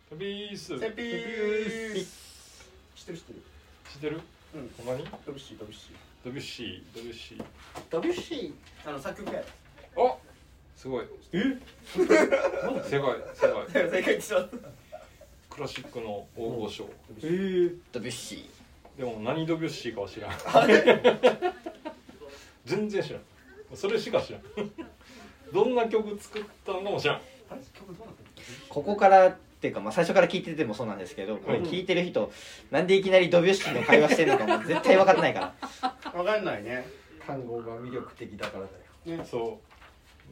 トビースセピー知ってる知ってる？ うん。 ほんまに？ ドビュッシードビュッシードビュッシ作曲家やあ、すごい。正解正解しまった。 クラシックの大御所。 ドビュッシでも何ドビュッシーかは知らん。全然知らん。それしか知らん。どんな曲作ったのかも知らん。 ここからっていうか、まあ、最初から聞いててもそうなんですけど、これ聞いてる人なんでいきなりドビュッシーの会話してるのかも絶対分かってないから。 分かんないね。 単語が魅力的だからだよ。 ね、 そう。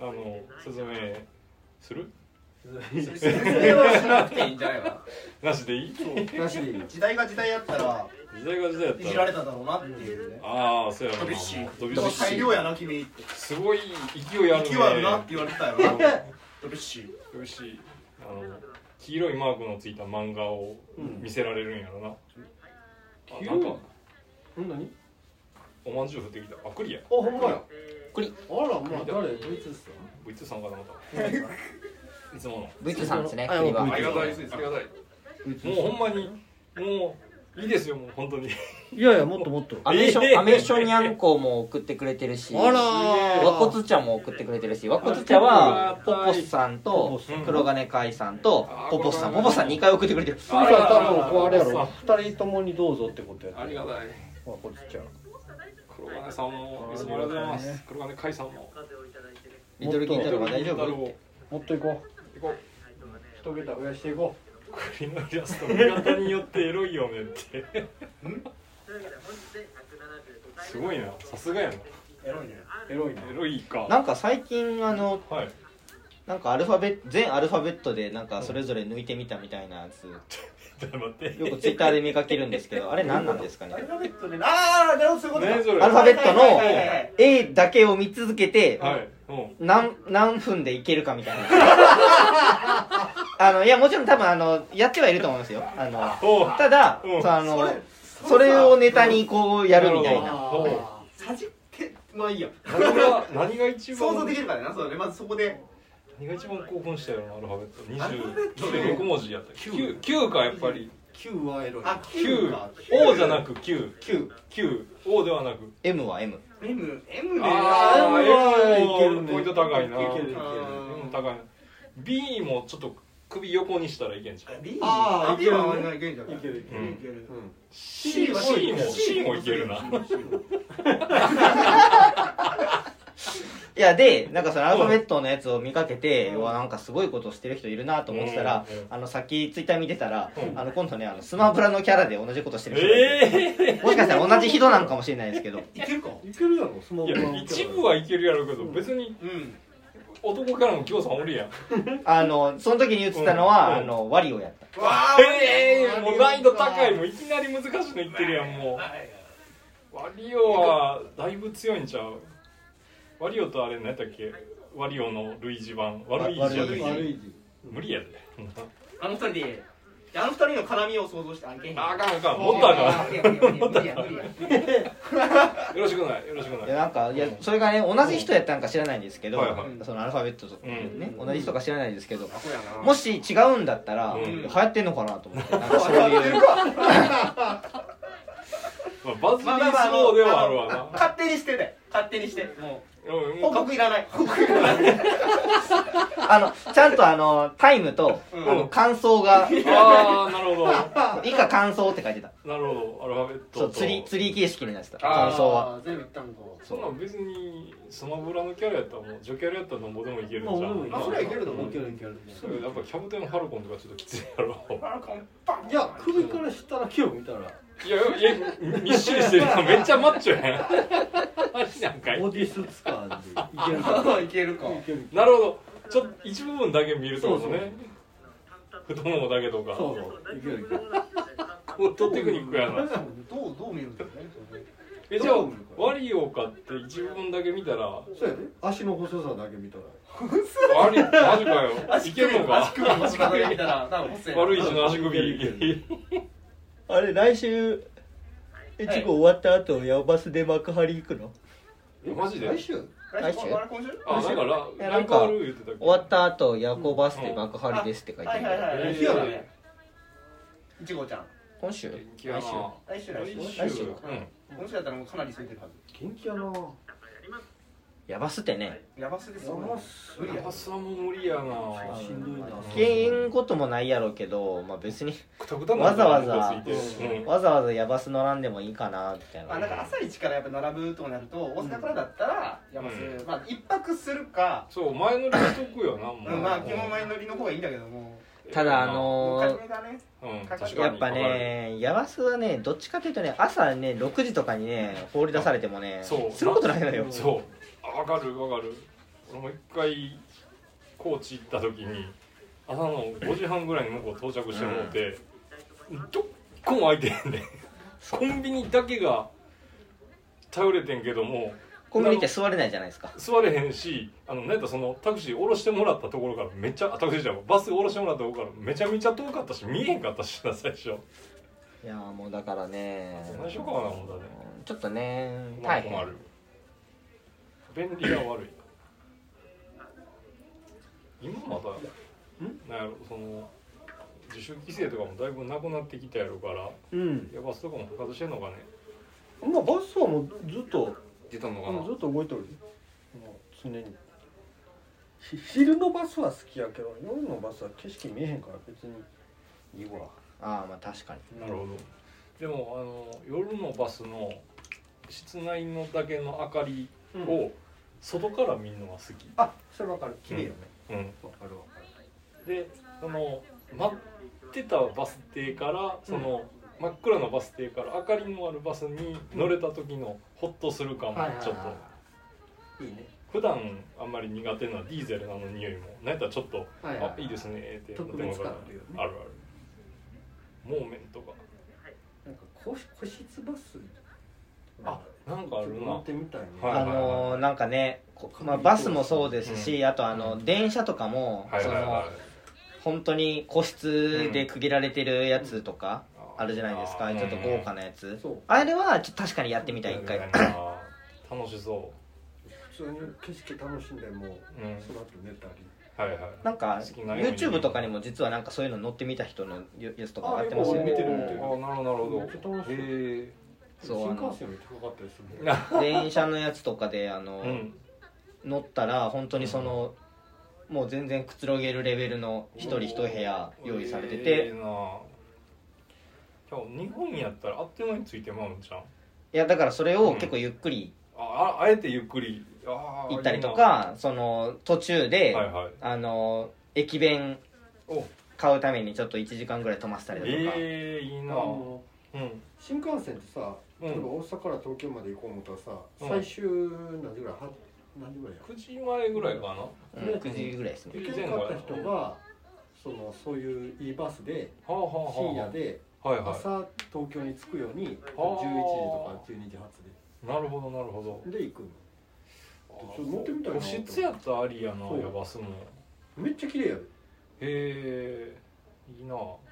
説明する？ 説明はしなくていいんじゃないかなしでいい？ なしでいい。 時代が時代やったら時代が時代やったらいじられただろうなっていうね。 ああ、そうやな。 ドビュッシドビュッシーー大量やな君って。 すごい勢いあるね。 勢いあるなって言われてたよな。ドビュッシー。 ドビュッシー黄色いマークのついた漫画を見せられるんやろな。あ、なんか何？ おまんじゅう降ってきた。あ、栗や。 あ、ほんまや。 栗。 あら、まあ誰？ドイツさん。 V2 さんかなまた。いつもの。 V2 さんですね。 あ栗は。 ありがたいです。ありがたい。もうほんまにもういいですよ、もう本当に。 いやいや、もっともっと。 アメショにゃんこも送ってくれてるし、 あらわこつ茶も送ってくれてるし、わこつ茶はポポスさんと黒金海さんとポポスさん2回送ってくれてる。 それさ、多分こうあれやろ。二人ともにどうぞってことや。 ありがたい。 こっちちゃう。 黒金さんもいつもありがとうございます。黒金海さんも。 リトルキンタロウは大丈夫？ もっと行こう。 行こう。 一桁増やしていこう。 栗のイラスト見方によってエロいよねってすごいな、さすがやな。 エロいね。 エロいね。 エロいか。 なんか最近はい、 なんか全アルファベットでなんかそれぞれ抜いてみたみたいなやつ、 ちょっと待って。 よくツイッターで見かけるんですけど、あれ何なんですかね。 アルファベットでああ、なるほど、そういうことか。 何それ？ アルファベットのはいはいはいはい A だけを見続けて、 はい。 何分でいけるかみたいな。いやもちろん多分やってはいると思いますよ。ただ、それをネタにこうやるみたいな。 さじってまあいいや。 何が一番想像できるからな。そうね、まずそこで。 何が一番興奮したよな、アルファベット。 アルファベットね 26文字やった。9かやっぱり。 9はエロい。 あ、 9 か。 O じゃなく9。 9。 O ではなく。 M は M。 M で。 あー、 M はいけるね。 ポイント高いな。 いけるいける。 M 高い。B もちょっと首横にしたらいけんじゃん。 B。 あー、いけ B るはね。 いけるんじゃない？ いけるいける。 いける。 C もいけるな。 いやでなんかそのアルファベットのやつを見かけて、うわなんかすごいことしてる人いるなと思ってたら、さっきツイッター見てたら、今度ねスマブラのキャラで同じことしてる人がいて、もしかしたら同じ人なんかもしれないですけど。 いけるか？ いけるやろ、スマホ。 いや、一部はいけるやろうけど、別に男からもきょうさんおるやん。 その時に言ってたのは、ワリオやった。 わー、もう難易度高い。もういきなり難しいの言ってるやん。もうワリオはだいぶ強いんちゃう？ワリオとあれ何やったっけ？ワリオの類似版。悪い字やったっけ？無理やで。 あの二人で、あの二人の絡みを想像してあげへん。 あかん。もっとあかん。 無理や。 よろしくない。 いやなんかいやそれがね同じ人やったんか知らないんですけど、 はいはいそのアルファベットとね、同じ人か知らないですけど、 そうやな。 もし違うんだったら、流行ってんのかなと思って、なんかそういうバズりそうではあるわな。 勝手にしてね。勝手にして。もう報も告いらない。 ちゃんとタイムと、感想がああ、なるほど。 以下感想って書いてた。 なるほど。アルファベットと。 そうツリー形式になってたあー感想は。 全部言ったんか。 そんなん別にスマブラのキャラやったらもう女キャラやったらなんぼでもいけるんじゃん。 あ、それはいけるの？ いけるいける。 それやっぱキャプテンハルコンとかちょっときついやろ。 いや、首から下だけを見たらいやみっしりしてるのめっちゃマッチョやん。あれなんかい。 ボディスーツ感でいけるか。 いけるか。 いける。 なるほど。ちょっと一部分だけ見るってことね。太ももだけとか。 そうそう。いけるいける。 コットテクニックやな。 どう見るんだろうね。 じゃあワリオかって一部分だけ見たら。 そうやで。足の細さだけ見たら。 マジかよ。いけるのか。 足首の近くで見たら多分細い。 悪い字の足首。 あれ来週越後終わった後ヤバスで幕張行くの？ マジで？ 来週？ 来週？ あ、だからなんか言ってたっけ？ 終わった後夜行バスで幕張ですって書いてある。 はい。 日やね。 いちごちゃん今週元気やな。 来週来週今週だったらもうかなり空いてるはず。 元気やな。 ヤバスってねやばすですよ。無理やヤバスはもう無理やな。 しんどいな。 けんこともないやろうけど、まあ、別にくたくたなわざわざついてるうんわざわざヤバス乗らんでもいいかなみたいな。 まあなんか朝一からやっぱ並ぶとなると大阪からだったらやばす、まあ一泊するか、 そう前乗りしとくよなもうまあ基本前乗りの方がいいんだけども、 ただ初めがね、 うんかかる確かにやっぱねヤバスはねどっちかというとね朝ね6時とかにね放り出されてもねそうすることないのよ。 そう分かる分かる。俺も一回高知行った時に朝の5時半ぐらいに向こう到着してもうて、どっこも空いてへんねん。コンビニだけが頼れてんけどもコンビニって座れないじゃないですか。 座れへんし、なんやったらそのタクシー降ろしてもらったところからめっちゃタクシーじゃんバス降ろしてもらったところからめちゃめちゃ遠かったし見えへんかったしな最初。 いやーもうだからね何しようかな思ったね。 ちょっとねまあ大変。 困る。便利が悪い。今まだなんやろその自主規制とかもだいぶなくなってきたやろからうん。 バスとかも復活してんのかね。 まあバスはもうずっと出たのかな。 ずっと動いとる。もう常に。昼のバスは好きやけど夜のバスは景色見えへんから別にいいわ。 ああまあ確かに。 なるほど。でも夜のバスの室内のだけの明かりを外から見るのが好き。 あ、それわかる。綺麗よね。 うん。 わかるわかる。 でその待ってたバス停からその、真っ暗なバス停から明かりのあるバスに乗れた時のホッとする感もちょっと、 いいね。 普段あんまり苦手なディーゼルの匂いもなんやったらちょっと、 はいはいあいいですねって特別感あるよね。 あるある。モーメントがなんか個室バス。 あなんかあるな乗ってみたいね。 はいなんかねまあ、バスもそうですし、あと電車とかも、 はいはいはい。 本当に個室で区切られてるやつとかあるじゃないですか、ちょっと豪華なやつ、 そう。 あれはちょっと確かにやってみたい一回。 楽しそ普通に景色楽しんでも、 う。うん。 その後寝たり。 はいはい。 なんか好きなように YouTube とかにも実はなんかそういうの乗ってみた人のやつとか上がってますよ見てね。 る見てる。 あなるほどなるほど。 めっちゃ楽しい。 へそう新幹線めっちゃかかったりするもん。 電車のやつとかでえ。うん。 乗ったら本当にそのもう全然くつろげるレベルの一人一部屋用意されてて、 な日本やったらあっという間についてまうんじゃん。 いやだからそれを結構ゆっくりあえてゆっくり行ったりとか、その途中で、 はいはい、 駅弁お買うためにちょっと1時間ぐらい泊ませたりだとか、 いいなうん新幹線ってさ、例えば大阪から東京まで行こう思ったらさ、最終何時ぐらい何時ぐらいや 9時前ぐらいかな、 9時ぐらいですね。 行けなかった人がそういういいバスで深夜で朝東京に着くように11時とか12時発なるほどなるほどで行くの。乗ってみたいな。 個室やったらありやな、ヤバスも。 めっちゃ綺麗やで。 へえいいな。 なんか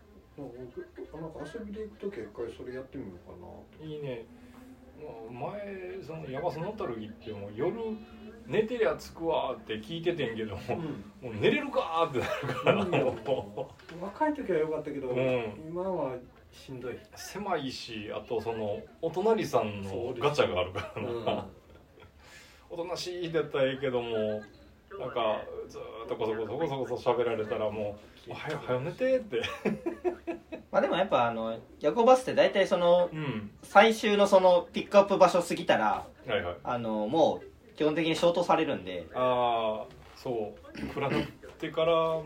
遊びで行くときは一回それやってみようかな。 いいね。前そのヤバス乗った時ってもう夜寝てりゃ着くわって聞いててんけども、もう寝れるかってなるから、 若い時は良かったけど、今はしんどい。 狭いし、あとそのお隣さんのガチャがあるからな、おとなしいだったらええけども、なんかずっとこそ喋られたらもうはよ寝てってまあでもやっぱ夜行バスって大体その、最終のそのピックアップ場所過ぎたら、もう基本的に消灯されるんで、 そう暗くなってからも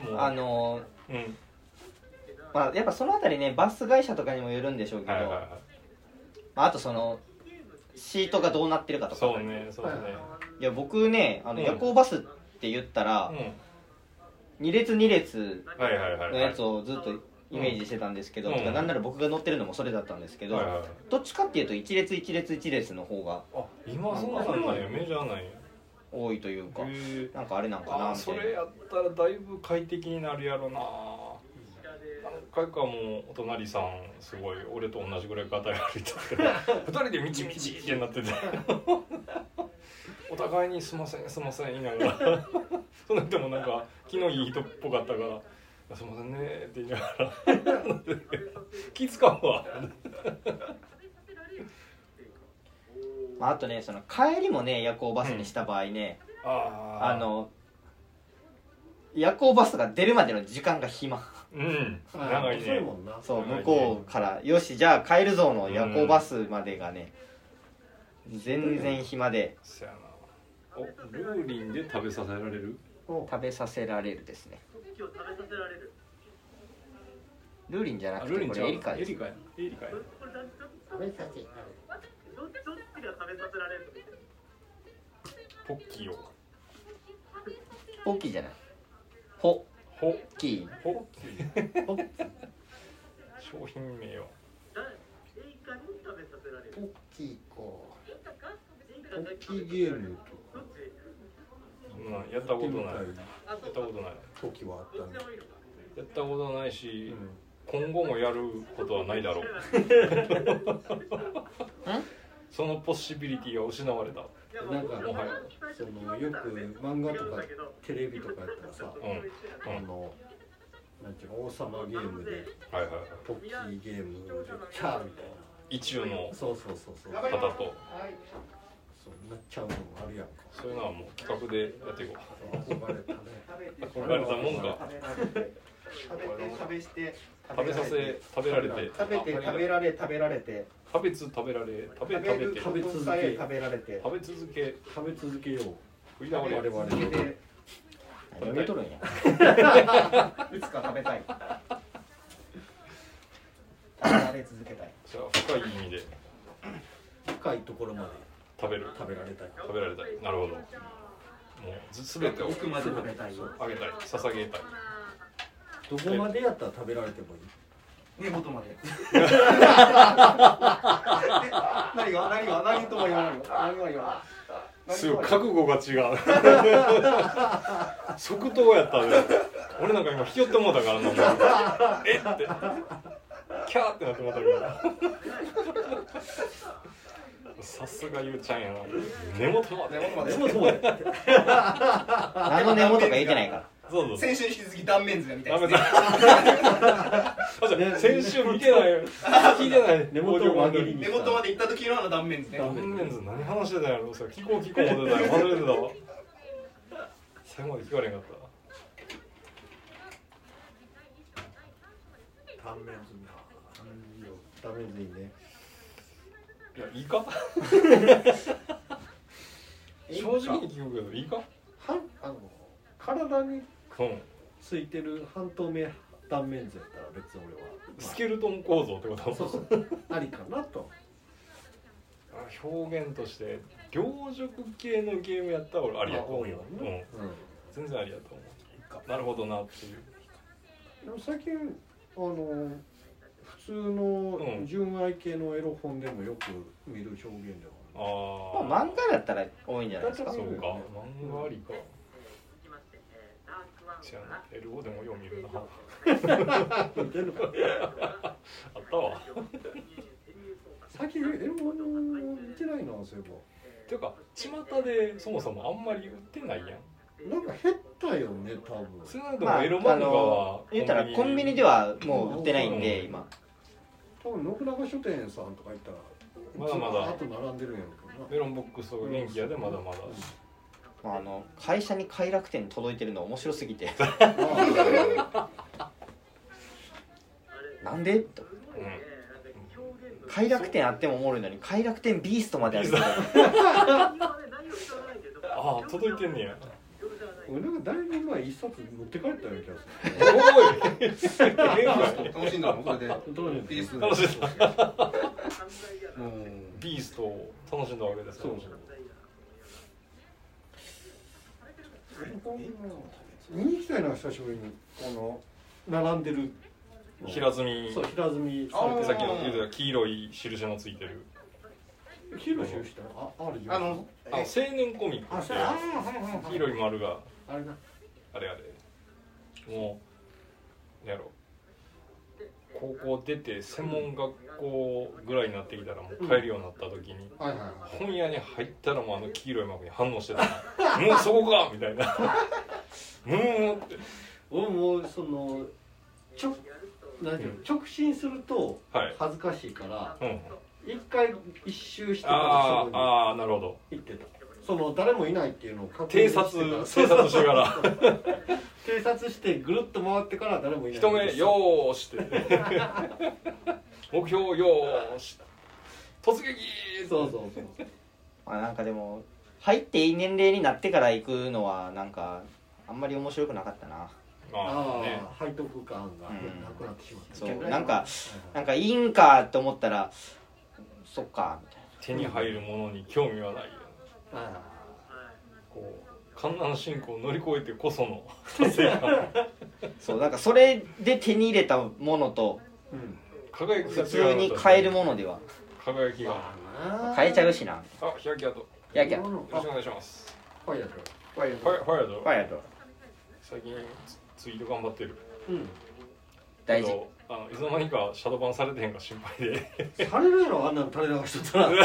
まあやっぱそのあたりねバス会社とかにもよるんでしょうけど、あとそのシートがどうなってるかとか。 そうね。 いや僕ね夜行バスって言ったら、2列2列のやつをずっとイメージしてたんですけど、なんなら僕が乗ってるのもそれだったんですけど、どっちかっていうと1列1列1列の方が今そんなんなんや、メジャーなんや、 多いというか、なんかあれなんかなみたいな。 それやったらだいぶ快適になるやろな。何回かもうお隣さんすごい俺と同じぐらい肩が歩いてたけど2人でみちみちってなっててお互いにすいません言いながらその人もなんか気のいい人っぽかったからすいませんねって言いながら気使うわあとねその帰りもね夜行バスにした場合ね、夜行バスが出るまでの時間が暇。 長いね。 そう向こうからよしじゃあ帰るぞの夜行バスまでがね、全然暇で。 そやな。おルーリンで食べさせられる？ 食べさせられるですね。ルーリンじゃなくてこれエリカです。 エリカや。 食べさせ。 ポッキーを。 ポッキーじゃない。ホッキー。 ホッキー。商品名よ。 ポッキーか。 ポッキーゲームやったことない。やったことない。 時はあったね。 やったことないし、今後もやることはないだろう。そのポッシビリティが失われた。 なんかもはやそのよく漫画とかテレビとかやったらさ、なんていうの王様ゲームで、ポッキーゲームでキャーみたいな。 意中のそう方と。 そうなっちゃうのもあるやんか。 そういうのはもう企画でやっていこう。 憧れたね。 憧れたもんか。 食べして食べさせ食べられて食べて食べられ食べられて食べつ食べられ食べて食べ続け食べられて食べ続けよう。 食いながら我々 読み取るんや。 いつか食べたい。食べられ続けたい。 じゃあ深い意味で深いところまで食べられたい。なるほど。もうすべてを奥まで食べたい。 あげたい。捧げたい。 どこまでやったら食べられてもいい？ 根元まで。何とも言わないよ。何も言わない。 すごい覚悟が違う。即答やったね。俺なんか今ひよってもうたからな。えってキャーってなってもうたから。さすがゆうちゃんやな。根元まで。 何の根元か言えてないから。 そう先週に引き続き断面図が見たいですね。 先週見てないよ。聞いてない。 根元まで根元まで行った時の断面図ね。 断面図何話してたんやろ。それ聞こう思ってたよ。忘れてたわ。最後まで聞かれへんかった。 断面図いいね。 いやいいか。正直に聞くけどいいか。 体についてる半透明断面図やったら別に俺は、 スケルトン構造ってこと。 そうありかなと。 表現として行熟系のゲームやったら俺ありやと思う。全然ありやと思う。なるほどなっていう。 でも最近普通の純愛系のエロ本でもよく見る表現ではまあ漫画だったら多いんじゃないですか。 そうか、漫画ありか。違うな、エルゴでもよう見るな。あったわ。 最近エロ本見てないな、そういえば。 ていうか、巷でそもそもあんまり売ってないやん。 なんか減ったよね、多分。 それなんでもエロ漫画は言ったらコンビニではもう売ってないんで、今。 多分信長書店さんとか行ったらまだまだあと並んでるんやろうけどな。 メロンボックスとか元気やでまだまだ。 会社に快楽天届いてるの面白すぎてなんでと、快楽天あってもおもろいのに快楽天ビーストまであるああ届いてんねや。 俺なんかだいぶ前一冊持って帰ったような気がする。 楽しんだのそれでビースト楽しんだ。ビーストを楽しんだわけです。そう見に行きたいな、久しぶりに並んでる平積み。 そう、平積みさっきの言うた黄色い印のついてる。 黄色い印ってあるじゃん。青年コミックって黄色い丸があれな。 あれもうやろ高校出て専門学校ぐらいになってきたらもう帰るようになった時に本屋に入ったらもう黄色い幕に反応してた。もうそこかみたいな。って俺もその直進すると恥ずかしいから、一回一周してからそこになるほど行ってた。その誰もいないっていうのを偵察してから偵察してぐるっと回ってから誰もいない。 一目よーしって目標よーし突撃。 そうなんかでも入っていい年齢になってから行くのはなんかあんまり面白くなかったな。 背徳感がなくなってしまった。 そうなんかいいんかと思ったらそっかみたいな。 手に入るものに興味はないよ。こう艱難進行を乗り越えてこその達成感。 そうなんかそれで手に入れたものと輝き普通に買えるものでは輝きが買えちゃうしな。 日焼け跡。 よろしくお願いします。 ファイヤード最近ツイート頑張ってる。 大事。 いつの間にかシャドーバンされてへんか心配で。 されるやろあんなの垂れ流しとったら。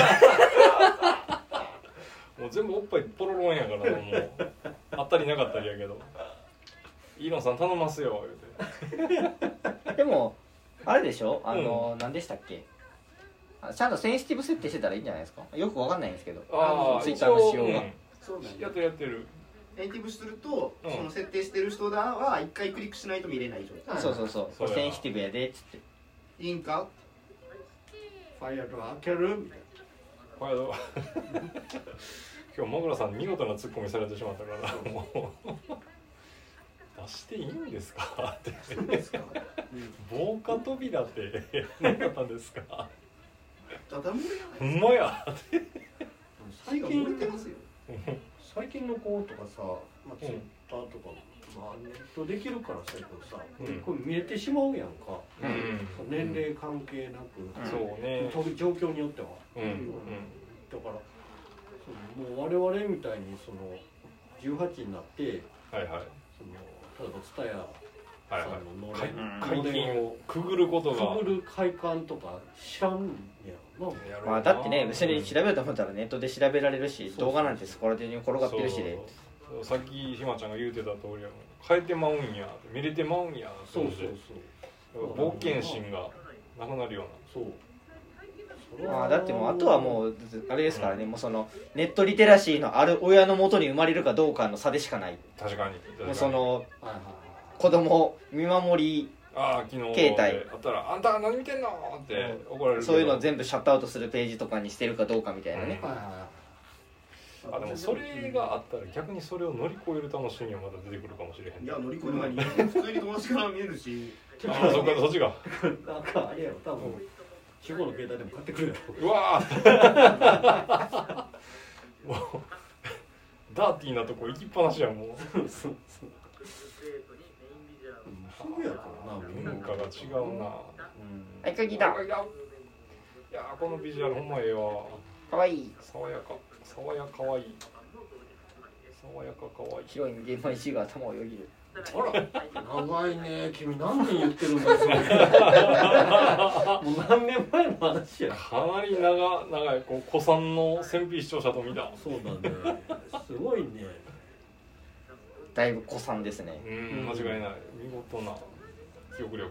もう全部おっぱいポロロンやからもうあったりなかったりやけど。イーロンさん頼ますよ言うて。でもあれでしょ何でしたっけ。ちゃんとセンシティブ設定してたらいいんじゃないですか。よくわかんないんですけど。ツイッターの仕様が。 やってる。 センシティブすると、その設定してる人だは一回クリックしないと見れない状態。 そうセンシティブやでっつって。 いいんか？ ファイヤード開けるみたいな。 ファイヤード。今日マグラさん見事なツッコミされてしまったからもう出していいんですかって。防火扉って何だったんですか。 ダダ漏れほんまや。 最近漏れてますよ。 最近の子とかさ、ツイッターとか、ネットできるからさ、これ見えてしまうやんか。年齢関係なく、状況によっては。だからもう我々みたいにその18になって、例えばTSUTAYAさんののれんをくぐることがくぐる快感とか知らんやろな。だってね、別に調べようと思ったらネットで調べられるし、動画なんてそこら中に転がってるしで。 さっきひまちゃんが言うてた通りや変えてまうんや見れてまうんや。 そう冒険心がなくなるような。 だってもうあとはもうあれですからね、もうそのネットリテラシーのある親のもとに生まれるかどうかの差でしかない。 確かに。 もうその子供見守り携帯あったらあんた何見てんのって怒られる。 そういうのを全部シャットアウトするページとかにしてるかどうかみたいなね。 でもそれがあったら逆にそれを乗り越える楽しみがまた出てくるかもしれへん。 いや乗り越える前に普通に友達から見えるし。 そっちが。 なんかあれやろ多分。中古の携帯でも買ってくるやろ。 うわもうダーティーなとこ行きっぱなしやもう。 そうやからな、 文化が違うな。 はい、鍵だ。 いやこのビジュアルほんまええわ。 かわいい。 爽やかかわいい。爽やかかわいい。 広い現場石が頭をよぎる。 あら、長いね。君何年言ってるんだそれ。もう何年前の話や。 かなり長いこう古参の戦費視聴者と見た。 そうだね。すごいね。 だいぶ古参ですね。 間違いない。見事な記憶力。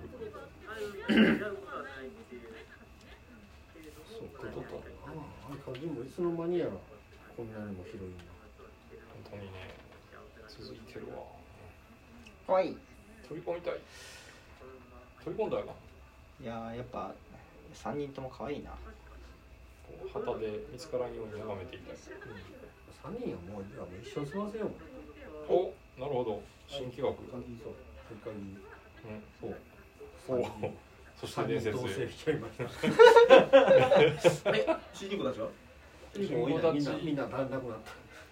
そうことと。鍵もいつの間にやらこんなにも広いんだ。 本当にね。続いてるわ。 かわいい。 飛び込みたい。飛び込んだよな。 いややっぱ3人ともかわいいな。 旗で見つからんように眺めていたい。 3人はもう一緒に過ごせよ。 お、なるほど。新企画。そう。そして伝説へ。 主人公たちは？ みんな足んなくなった。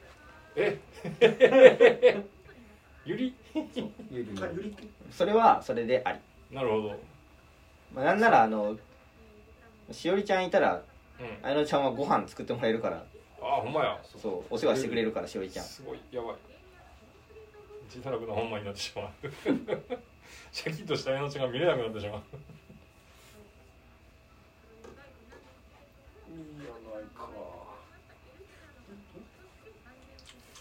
ゆり？ それはそれであり。 なるほど。 なんならしおりちゃんいたら、あやのちゃんはご飯作ってもらえるから。 ほんまや。 そうお世話してくれるからしおりちゃん。 すごいやばい。自堕落なほんまになってしまう。シャキッとしたあやのちゃんが見れなくなってしまう。 いいやないか。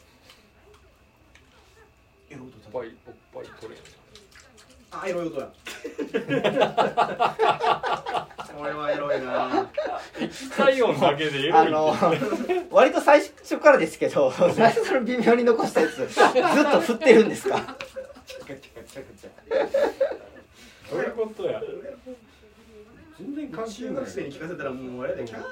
エロおっぱいトレーン。 エロい音や。 俺はエロいな。 液体音だけでエロいって割と最初からですけど、最初から微妙に残したやつずっと振ってるんですか？ どういうことや。 全然関係中ない。 学生に聞かせたらもうあれでキャー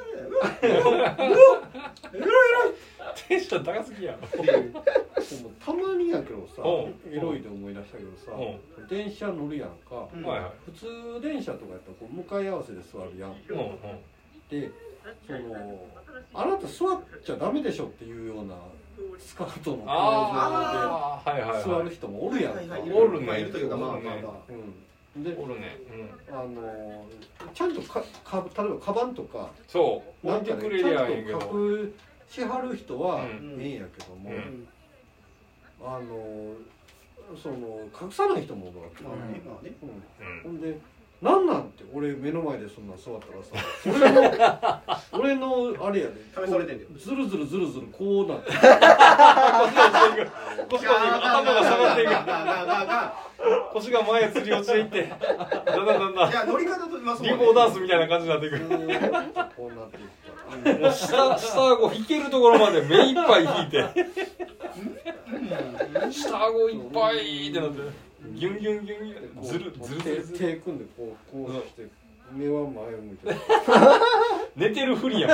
テンション高すぎやろ。 たまにやけどさ、 うんエロいで思い出したけどさ、 う電車乗るやんか、 うんはいはい。 普通電車とかやったらこう向かい合わせで座るやん。で、あなた座っちゃダメでしょっていうようなスカートの構ああ、はいはい造で座はる人もおるやんか。 おるねまあいるというかまあまあまあ。 うん、でい。おるね。 ちゃんと例えばカバンとかそう。置いてくれりゃいいけちゃんとど。 隠しはる人はうんええんやけども、 うん隠さない人もおるわけ。 まあねまあね。 ほんでなんなんて俺目の前でそんなん座ったらさ俺のあれやで試されてんだよ。 ずるずるずるずるこうなって腰が頭が下がっていく。腰が前へつり落ちていって、だんだんだんだんいや乗り方とまあそうねリンボーダンスみたいな感じになっていく。 こうなっていったもう下顎引けるところまで目いっぱい引いて、下顎いっぱいってなって、ギュンギュンギュンギュン、ずるずるずるずる。 手組んでこうして目は前を向いて寝てるふりやもん。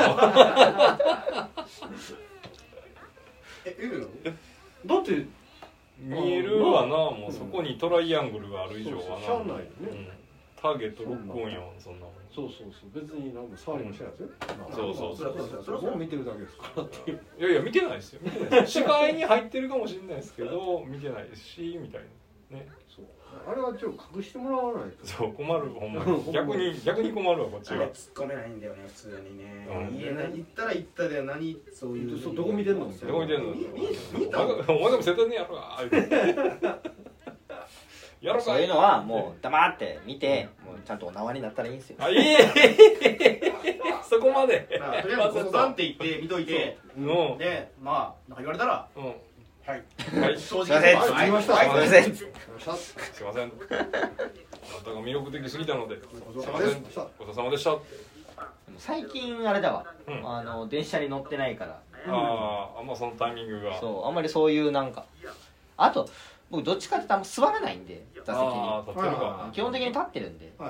いるの？ だって見えるわな、もうそこにトライアングルがある以上はな。 そうそうしゃあないよねうんターゲットロックオンやん、そんなもん。 そう別になんか触りもしないですよ。 そうそれはもう見てるだけですからっていう。 いやいや見てないですよ。見てないです。視界に入ってるかもしれないですけど、見てないですしみたいなね。 そうあれはちょっと隠してもらわないと。 そう困るほんまに。逆に困るわこっちが。 突っ込めないんだよね普通にね。 うん言えない。言ったら言ったで何そういう。 そうどこ見てんのみたいな。 どこ見てんの？ 見た？ お前でも絶対ねやろが。やろか。 そういうのはもう黙って見て、もうちゃんとお縄になったらいいんですよ。 あいえ。そこまで。 まあとりあえずごさんって言って見といて。 うん。 でまあなんか言われたらうん。 はいはい。 正直すいませんはい言いましたはいすいません。 すいません。あなたが魅力的すぎたので。すいません。ごちそうさまでした。 最近あれだわ、 うん電車に乗ってないから、 ああ、あんまそのタイミングが。 そうあんまりそういうなんか、あと僕どっちかっていうとあんま座らないんで座席にああ、立ってるか。 基本的に立ってるんで、 はい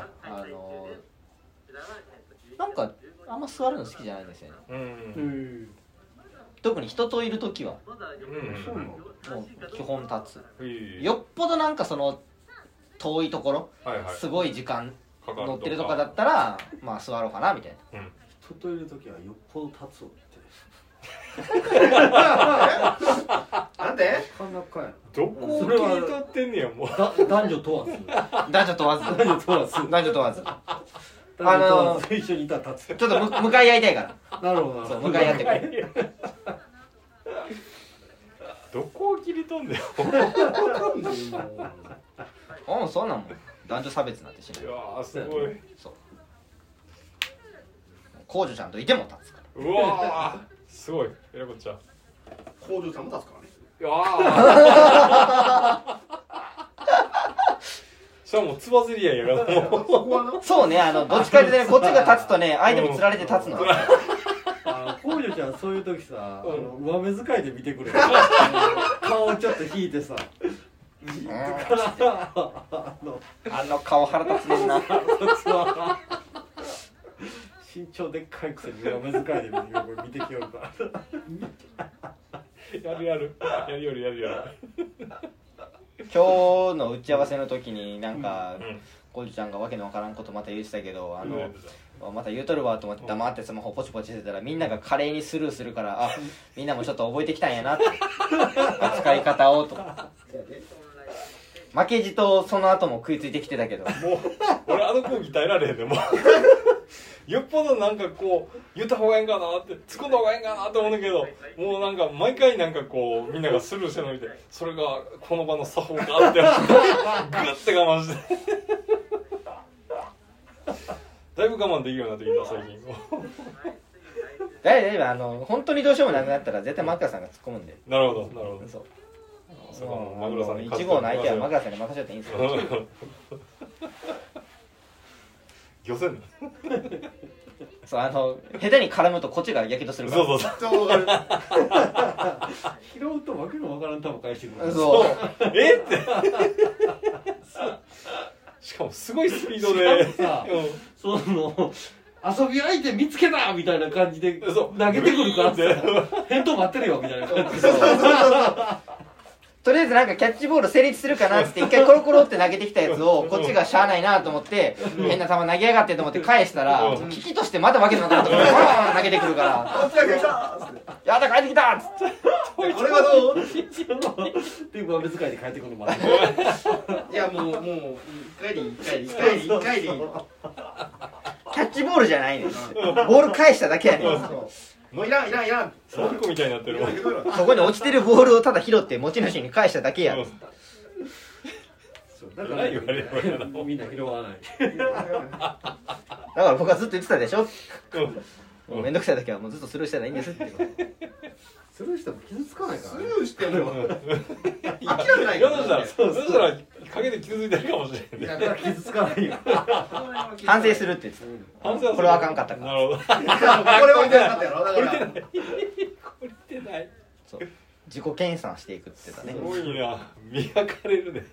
なんかあんま座るの好きじゃないんですよね。 うん。 特に人といる時はうん。 そうなの。 もう基本立つ。 よ。 よっぽどなんかその遠いところはいはい。 すごい時間かかる乗ってるとかだったらまあ座ろうかなみたいな。 人といるときはよっぽど立つわって。 なんで？ なかなかやどこを切り取ってんねやもう。 男女問わず。 男女問わず男女問わず。 男女問わず男女問わず一緒にいたら立つ。 ちょっと向かい合いたいからなるほど。 そう向かい合ってくれ。 どこを切り取んだよ。 うんそうなんもん男女差別なんてしないいやーすごい。 そう公女ちゃんといても立つからうわーすごい。えらこっちゃ。 工場さんも立つからね。 いやー。それはもうつばぜり合いやからもう。 そこはな。 そうねどっちかってねこっちが立つとね相手もつられて立つの。 コウジョちゃんそういう時さ、上目遣いで見てくれ。顔をちょっと引いてさ。 あの顔腹立つねんな。 身長でっかいくせに上目遣いで見てきよるから。 やるやるやる。 今日の打ち合わせの時になんかうん。 コウジちゃんがわけのわからんことまた言ってたけどまた言うとるわと思って黙ってスマホポチポチしてたらみんなが華麗にスルーするからみんなもちょっと覚えてきたんやなって扱い方をと負けじとその後も食いついてきてたけどもう俺あの講義耐えられへんでもうよっぽどなんかこう言った方がいいんかなって突っ込んだ方がいいんかなって思うんだけどもうなんか毎回なんかこうみんながスルーしてるの見てそれがこの場の作法かってグッて我慢してだいぶ我慢できるようになってきた最近大丈夫本当にどうしようもなくなったら絶対マクラさんが突っ込むんで。 なるほどそうそこはもうマグロさんに 1号の相手はマクラさんに任せちゃっていいんですよ。 漁船そう下手に絡むとこっちがやけどするから。 そうそうそうそうわかる。 拾うとわけのわからん球返してくる。 そうえってしかもすごいスピードでさその遊び相手見つけたみたいな感じでそう投げてくるからさ返答待ってるよみたいな感じでとりあえずなんかキャッチボール成立するかなって一回コロコロって投げてきたやつをこっちがしゃあないなと思って変な球投げやがってと思って返したら危機としてまたわけのわからんところでバーン投げてくるからこっちだけ来たーっつって 「やだ帰ってきた!」っつってこれはどうっていう豆使いで帰ってくるのもあるいやもう一回でいい一回でいい一回でいい一回でいいキャッチボールじゃないねんボール返しただけやねんもういらんいらんいらんもう一個みたいになってるもんそこに落ちてるボールをただ拾って持ち主に返しただけやだから言われるわみんな拾わないだから僕はずっと言ってたでしょもうめんどくさい時はもうずっとスルーしたらいいんですってスルーしても傷つかないからねスルーしても諦めないいやからそしたら陰で傷ついてるかもしれないだから傷つかないよ反省するって言って反省はこれはあかんかったからなるほどこれは見てなかったやろだから懲りてないそう自己研鑽していくって言ってたねすごいな磨かれるね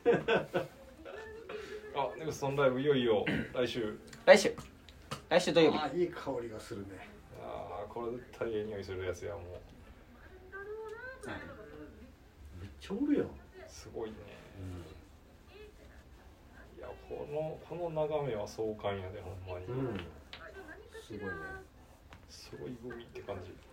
あネクストンライブいよいよ来週来週土曜日あいい香りがするねああこれ絶対ええ匂いするやつやもうめっちゃおるやんすごいね、いやこの眺めは壮観やでほんまに、 すごいねすごい海って感じ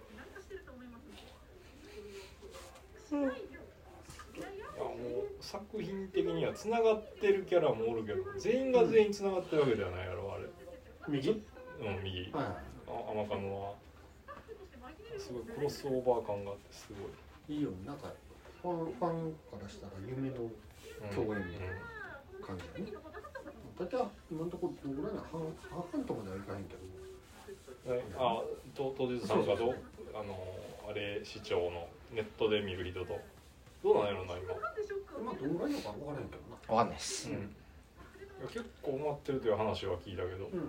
いやもう作品的にはつながってるキャラもおるけど全員が全員つながってるわけではないやろあれ右右はい天カノはすごいクロスオーバー感があってすごいいいよなんかファンからしたら夢の共演の感じね大体今のところどのぐらいな半とまではいかへんけどあ当日参加とあれ市長のネットで見る人とどうなんやろな今どのぐらいのか分からへんけどな分かんないっす、 いや結構埋まってるという話は聞いたけど、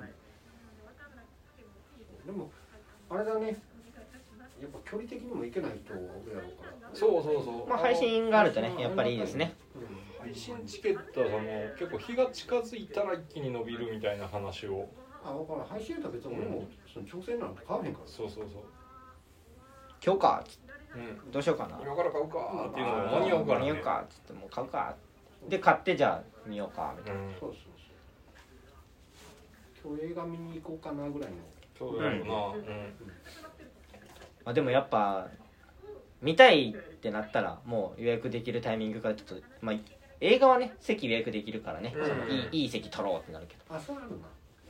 でもあれだねやっぱ距離的にもいけないとおるやろうからそうそうそうまあ配信があるとねやっぱりいいですね配信チケットは結構日が近づいたら一気に伸びるみたいな話を分からん配信やったら別に俺もその調整なんて買わへんからそうそう今日かうんどうしようかな今から買うかっていうのも間に合うからね見ようかっつってもう買うかで買ってじゃあ見ようかみたいな、 そう今日映画見に行こうかなぐらいのそうだよなまあ、でもやっぱ見たいってなったらもう予約できるタイミングがちょっと、まあ、映画はね席予約できるからね、そのいい席取ろうってなるけどそうなのな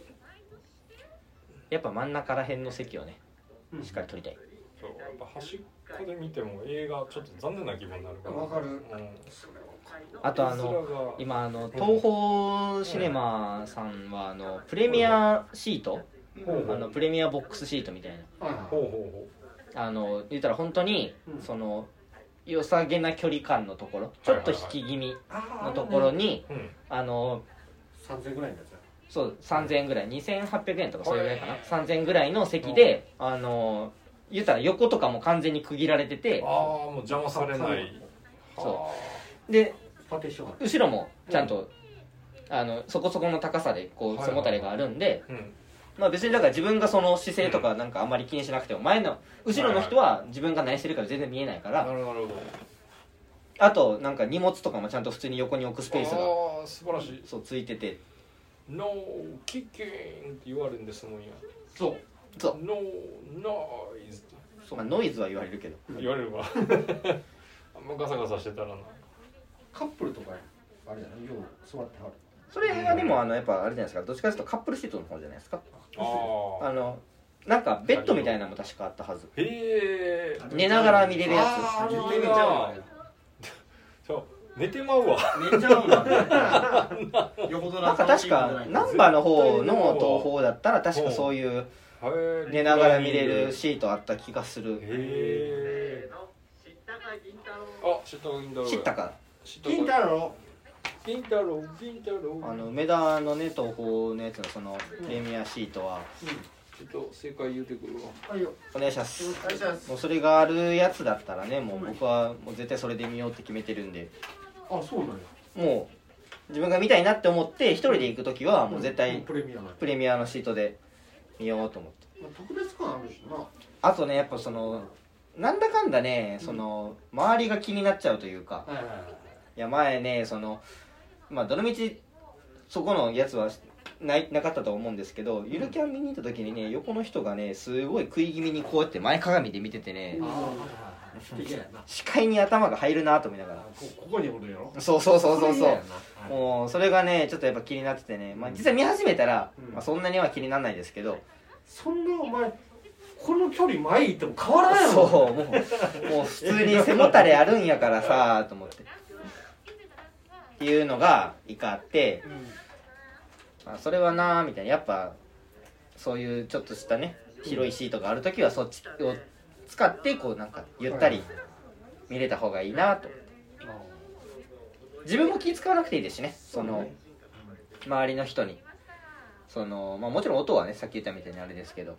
やっぱ真ん中ら辺の席をねしっかり取りたい、 そうやっぱ端っこで見ても映画ちょっと残念な気分になるから分かる、 あと今東宝シネマさんはプレミアシート、プレミアボックスシートみたいな、言ったら本当にその良さげな距離感のところ、ちょっと引き気味のところに 3000円ぐらいのやつやそう3000円ぐらい2800円とかそれぐらいかな、3000円ぐらいの席で言ったら横とかも完全に区切られてて、 ああもう邪魔されない、 そうで後ろもちゃんと、そこそこの高さでこう背もたれがあるんで、まあ別にだから自分がその姿勢とかなんかあんまり気にしなくても後ろの人は自分が何してるか全然見えないから、 なるほどあとなんか荷物とかもちゃんと普通に横に置くスペースが素晴らしいそうついてて、 ノーキッキンって言われるんですもんやそうノーノイズまあノイズは言われるけど言われるわあんまガサガサしてたらなカップルとかあれじゃないよう座ってはるそれはでもやっぱあれじゃないですか、どっちかというとカップルシートの方じゃないですか。なんかベッドみたいなのも確かあったはず。 へえ寝ながら見れるやつ。 絶対寝ちゃうわそう寝てまうわ寝ちゃうんだねよほどなんか確か難波の方の東宝だったら確かそういう寝ながら見れるシートあった気がする。 へえあ知ったか銀太郎知ったか金太郎金太郎梅田のね東宝のやつのそのプレミアシートは、 ちょっと正解言うてくるわ。 はいよ。 お願いします。 お願いします。 もうそれがあるやつだったらね、もう僕はもう絶対それで見ようって決めてるんで、 あ、そうなんや。 もう自分が見たいなって思って一人で行く時はもう絶対プレミアな。 プレミアのシートで見ようと思って。 特別感あるしな。 あとね、やっぱそのなんだかんだね、その周りが気になっちゃうというか、いや前ね、そのまあどのみちそこのやつはなかったと思うんですけど、ゆるキャン見に行った時にね、横の人がねすごい食い気味にこうやって前かがみで見ててね、視界に頭が入るなと思いながら、 ここにおるやろ。 そうもうそれがねちょっとやっぱ気になっててね、まあ、実際見始めたら、まあ、そんなには気にならないですけど、 そんなお前この距離前行っても変わらんやろ。 そうもう普通に背もたれあるんやからさと思ってっていうのが一回あって、まあ、それはなーみたいな、やっぱそういうちょっとしたね広いシートがあるときはそっちを使ってこうなんかゆったり見れた方がいいなと。自分も気使わなくていいですしね、その周りの人にその、まあ、もちろん音はねさっき言ったみたいにあれですけど、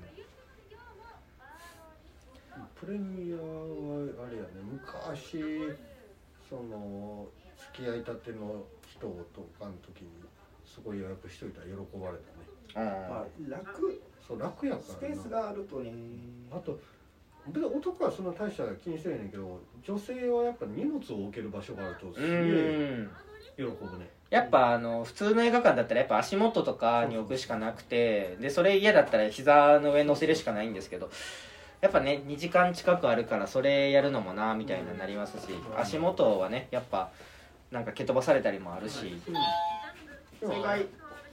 プレミアはあれやね、昔その付き合いたての人とかの時にすごい予約しといたら喜ばれたね。 まあ楽。 そう楽やからな。 スペースがあるとね。 あと別に男はそんな大した気にしてないねんけど、女性はやっぱ荷物を置ける場所があるとすげえ喜ぶね。 やっぱ普通の映画館だったらやっぱ足元とかに置くしかなくて、でそれ嫌だったら膝の上に乗せるしかないんですけど、やっぱね2時間近くあるからそれやるのもなみたいになりますし、足元はねやっぱなんか蹴飛ばされたりもあるし、 正解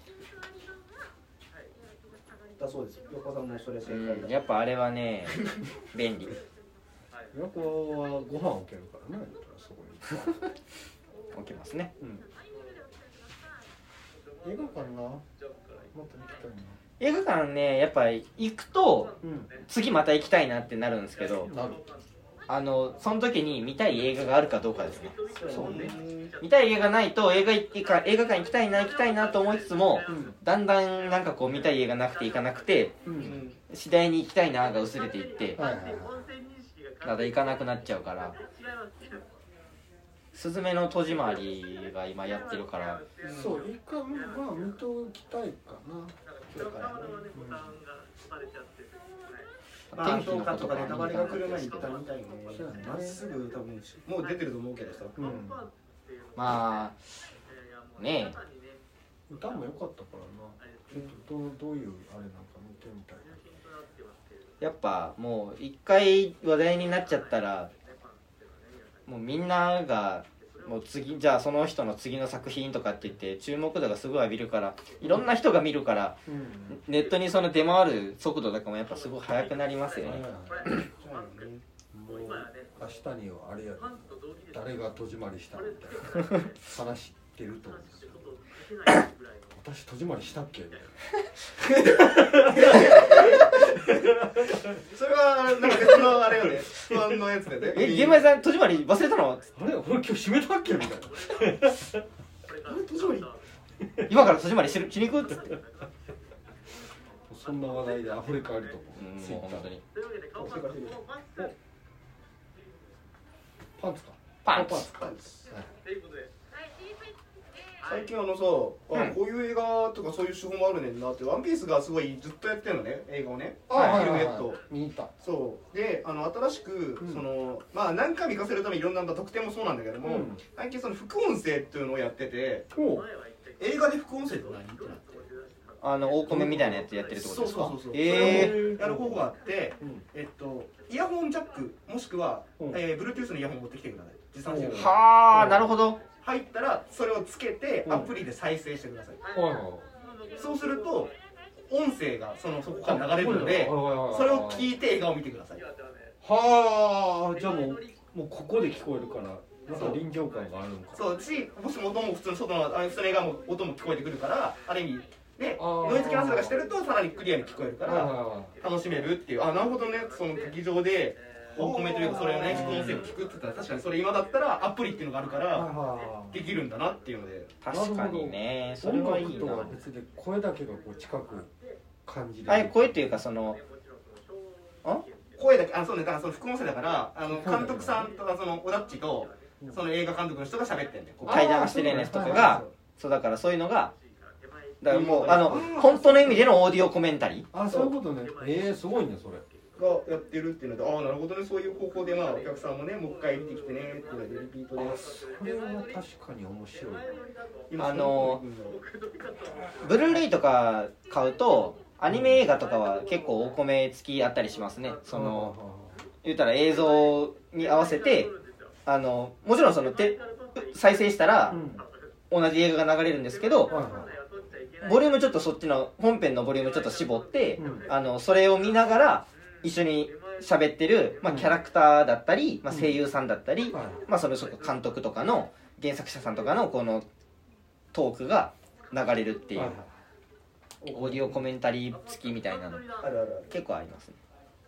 だそうです。横さんもそれ正解だ。 やっぱあれはね便利。 横はご飯置けるからね、そこに置けますね。 映画館な、また行きたいな。 映画館ねやっぱり行くと、次また行きたいなってなるんですけど、その時に見たい映画があるかどうかですね。 そうね。 見たい映画ないと映画館行きたいなと思いつつも、だんだんなんかこう見たい映画なくて行かなくて、次第に行きたいなが薄れていって、まだ行かなくなっちゃうから。すずめの戸締まりが今やってるから、 そう一回まあ見ときたいかな。 まあ評価とかネタバレが来る前に一旦見たいね。まっすぐ多分もう出てると思うけどさ。 まあねえ歌も良かったからな。ちょっとどういうあれなんか見てみたいな。 やっぱもう一回話題になっちゃったら、もうみんながもう次じゃあその人の次の作品とかって言って注目度がすごい浴びるから、いろんな人が見るから、ネットにその出回る速度とかもやっぱすごい速くなりますよね。 もう明日にはあれやで、誰が戸締まりしたみたいな話してると思う。私戸締まりしたっけみたいな。 それはなんか別のあれよね、不安のやつでね。 現場さん戸締まり忘れたの？ あれ俺今日閉めたっけみたいな。 あれ戸締まり？ 今から戸締まりしに行くっつって。 そんな話題で溢れ返ると思う。 もう本当に。 パンツか。 パンツ。 最近さ、こういう映画とかそういう手法もあるねんなって。ワンピースがすごいずっとやってるのね、映画をね。フィルムヘッド。 見に行った。 そうで新しくそのまあ何回も行かせるためにいろんな特典もそうなんだけども、最近その副音声っていうのをやってて、映画で副音声って何ってなって。 大米みたいなやつやってるってことですか？ そう。それをやる方法があって、イヤホンジャックもしくはBluetooth のイヤホンを持ってきてください。持参してください。 はあ、なるほど。 入ったらそれをつけてアプリで再生してください。そうすると音声がそこから流れるので、それを聞いて映画を見てください。 はあ、じゃあもうここで聞こえるからなんか臨場感があるのか。 そうし、もしも音も普通の外の普通の映画も音も聞こえてくるから、ある意味でノイズキャンセルがしてるとさらにクリアに聞こえるから楽しめるっていう。あ、なるほどね。その劇場でお米というかそれをね副音声を聞くって言ったら確かにそれ今だったらアプリっていうのがあるからできるんだなっていうので。 確かにね、それはいいな。 音楽とは別で声だけがこう近く感じる。 あれ声っていうかその声だけそうね、だからその副音声だから監督さんとかそのオダッチとその映画監督の人が喋ってんね。 対談してるやつとかが、そうだからそういうのがだからもう本当の意味でのオーディオコメンタリー。そういうことね。すごいねそれ。 がやってるっていうので、なるほどね、そういう方法でまあお客さんもねもう一回見てきてねっていうのでリピートで。 それは確かに面白い。 ブルーレイとか買うとアニメ映画とかは結構お米付きあったりしますね。その言ったら映像に合わせてもちろんその再生したら同じ映画が流れるんですけど、ボリュームちょっとそっちの本編のボリュームちょっと絞って、それを見ながら一緒に喋ってる、キャラクターだったり、声優さんだったり、その監督とかの原作者さんとかのこのトークが流れるっていう、オーディオコメンタリー付きみたいなの結構ありますね。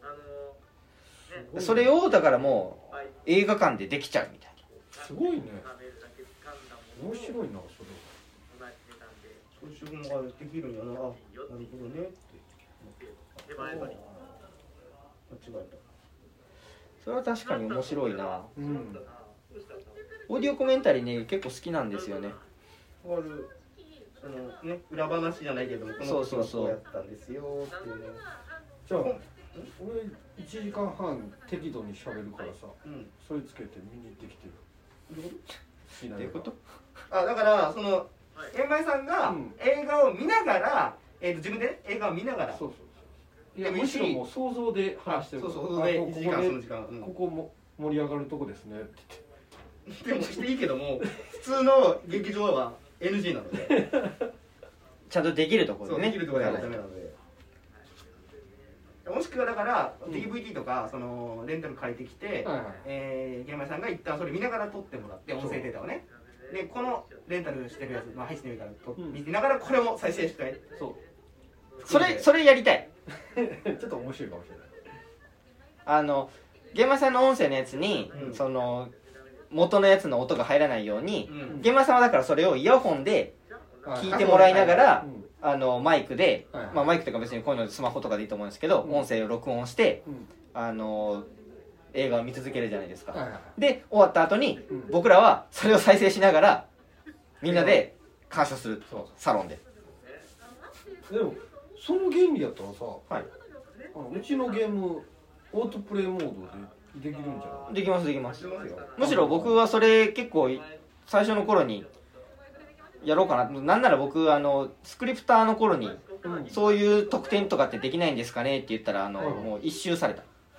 それをだからもう映画館でできちゃうみたいな。 すごいね。面白いなそれ。 そういう手法ができるんやな。なるほどねって間違えた。 それは確かに面白いな。オーディオコメンタリーね結構好きなんですよね。 そのね裏話じゃないけどもこの時はこうやったんですよっていうね。 じゃあ俺1時間半適度に喋るからさ、それつけて見に行ってきてる。 どういうこと？ だからその円前さんが映画を見ながら、自分で、ね、映画を見ながら。 いやむしろもう想像で話してるから。 そうで1時間その時間。 ここも盛り上がるとこですねって言って。でもしていいけども普通の劇場は NG なので。 ちゃんとできるところでね。 できるところでやるためなので。もしくはだから、DVD とかそのレンタル借りてきて、現場さんが一旦それ見ながら撮ってもらって音声データをね、でこのレンタルしてるやつ、配信で見たら見ながらこれも再生して、 それやりたい。 ちょっと面白いかもしれない。 現場さんの音声のやつに、その元のやつの音が入らないように、現場さんはだからそれをイヤホンで聞いてもらいながら、マイクで、マイクとか別にこういうのでスマホとかでいいと思うんですけど、音声を録音して、映画を見続けるじゃないですか。で終わった後に、僕らはそれを再生しながらみんなで鑑賞する、サロンで。 でもその原理やったらさ、うちのゲームオートプレイモードでできるんじゃない？ できますできます。むしろ僕はそれ結構最初の頃にやろうかな。なんなら僕スクリプターの頃に、そういう特典とかってできないんですかねって言ったらもう一周された。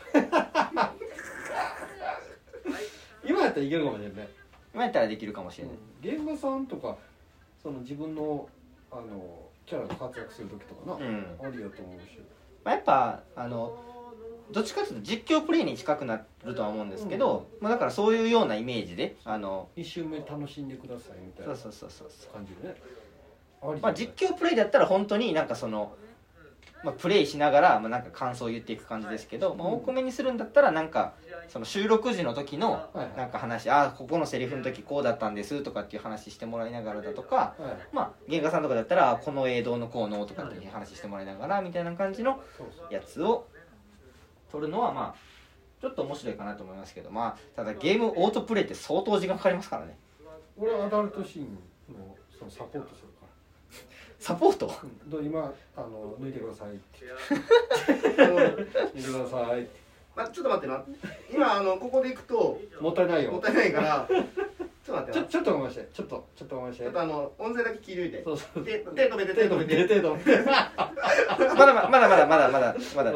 今やったらいけるかもしれない。 今やったらできるかもしれない。 現場さんとかその自分のキャラが活躍する時とかな、ありやと思うし、 やっぱどっちかというと実況プレイに近くなるとは思うんですけど、だからそういうようなイメージで一周目楽しんでくださいみたいな感じでね。 実況プレイだったら本当になんかその、プレイしながら、なんか感想を言っていく感じですけど、大米にするんだったらなんかその収録時の時のなんか話、ここのセリフの時こうだったんですとかっていう話してもらいながらだとか、原画さんとかだったらこの映像のこうのとかっていう話してもらいながらみたいな感じのやつを撮るのはちょっと面白いかなと思いますけど、ただゲームオートプレイって相当時間かかりますからね。 俺はアダルトシーンのそのサポートするから。 サポート？ 今抜いてくださいって抜いてくださいって。 ちょっと待ってな。今ここで行くともったいないよ。 もったいないから。ちょっと待ってな。 ちょっと我慢して。ちょっと我慢して。 ちょっと音声だけ切り抜いて。 そう。 手止めて。 まだ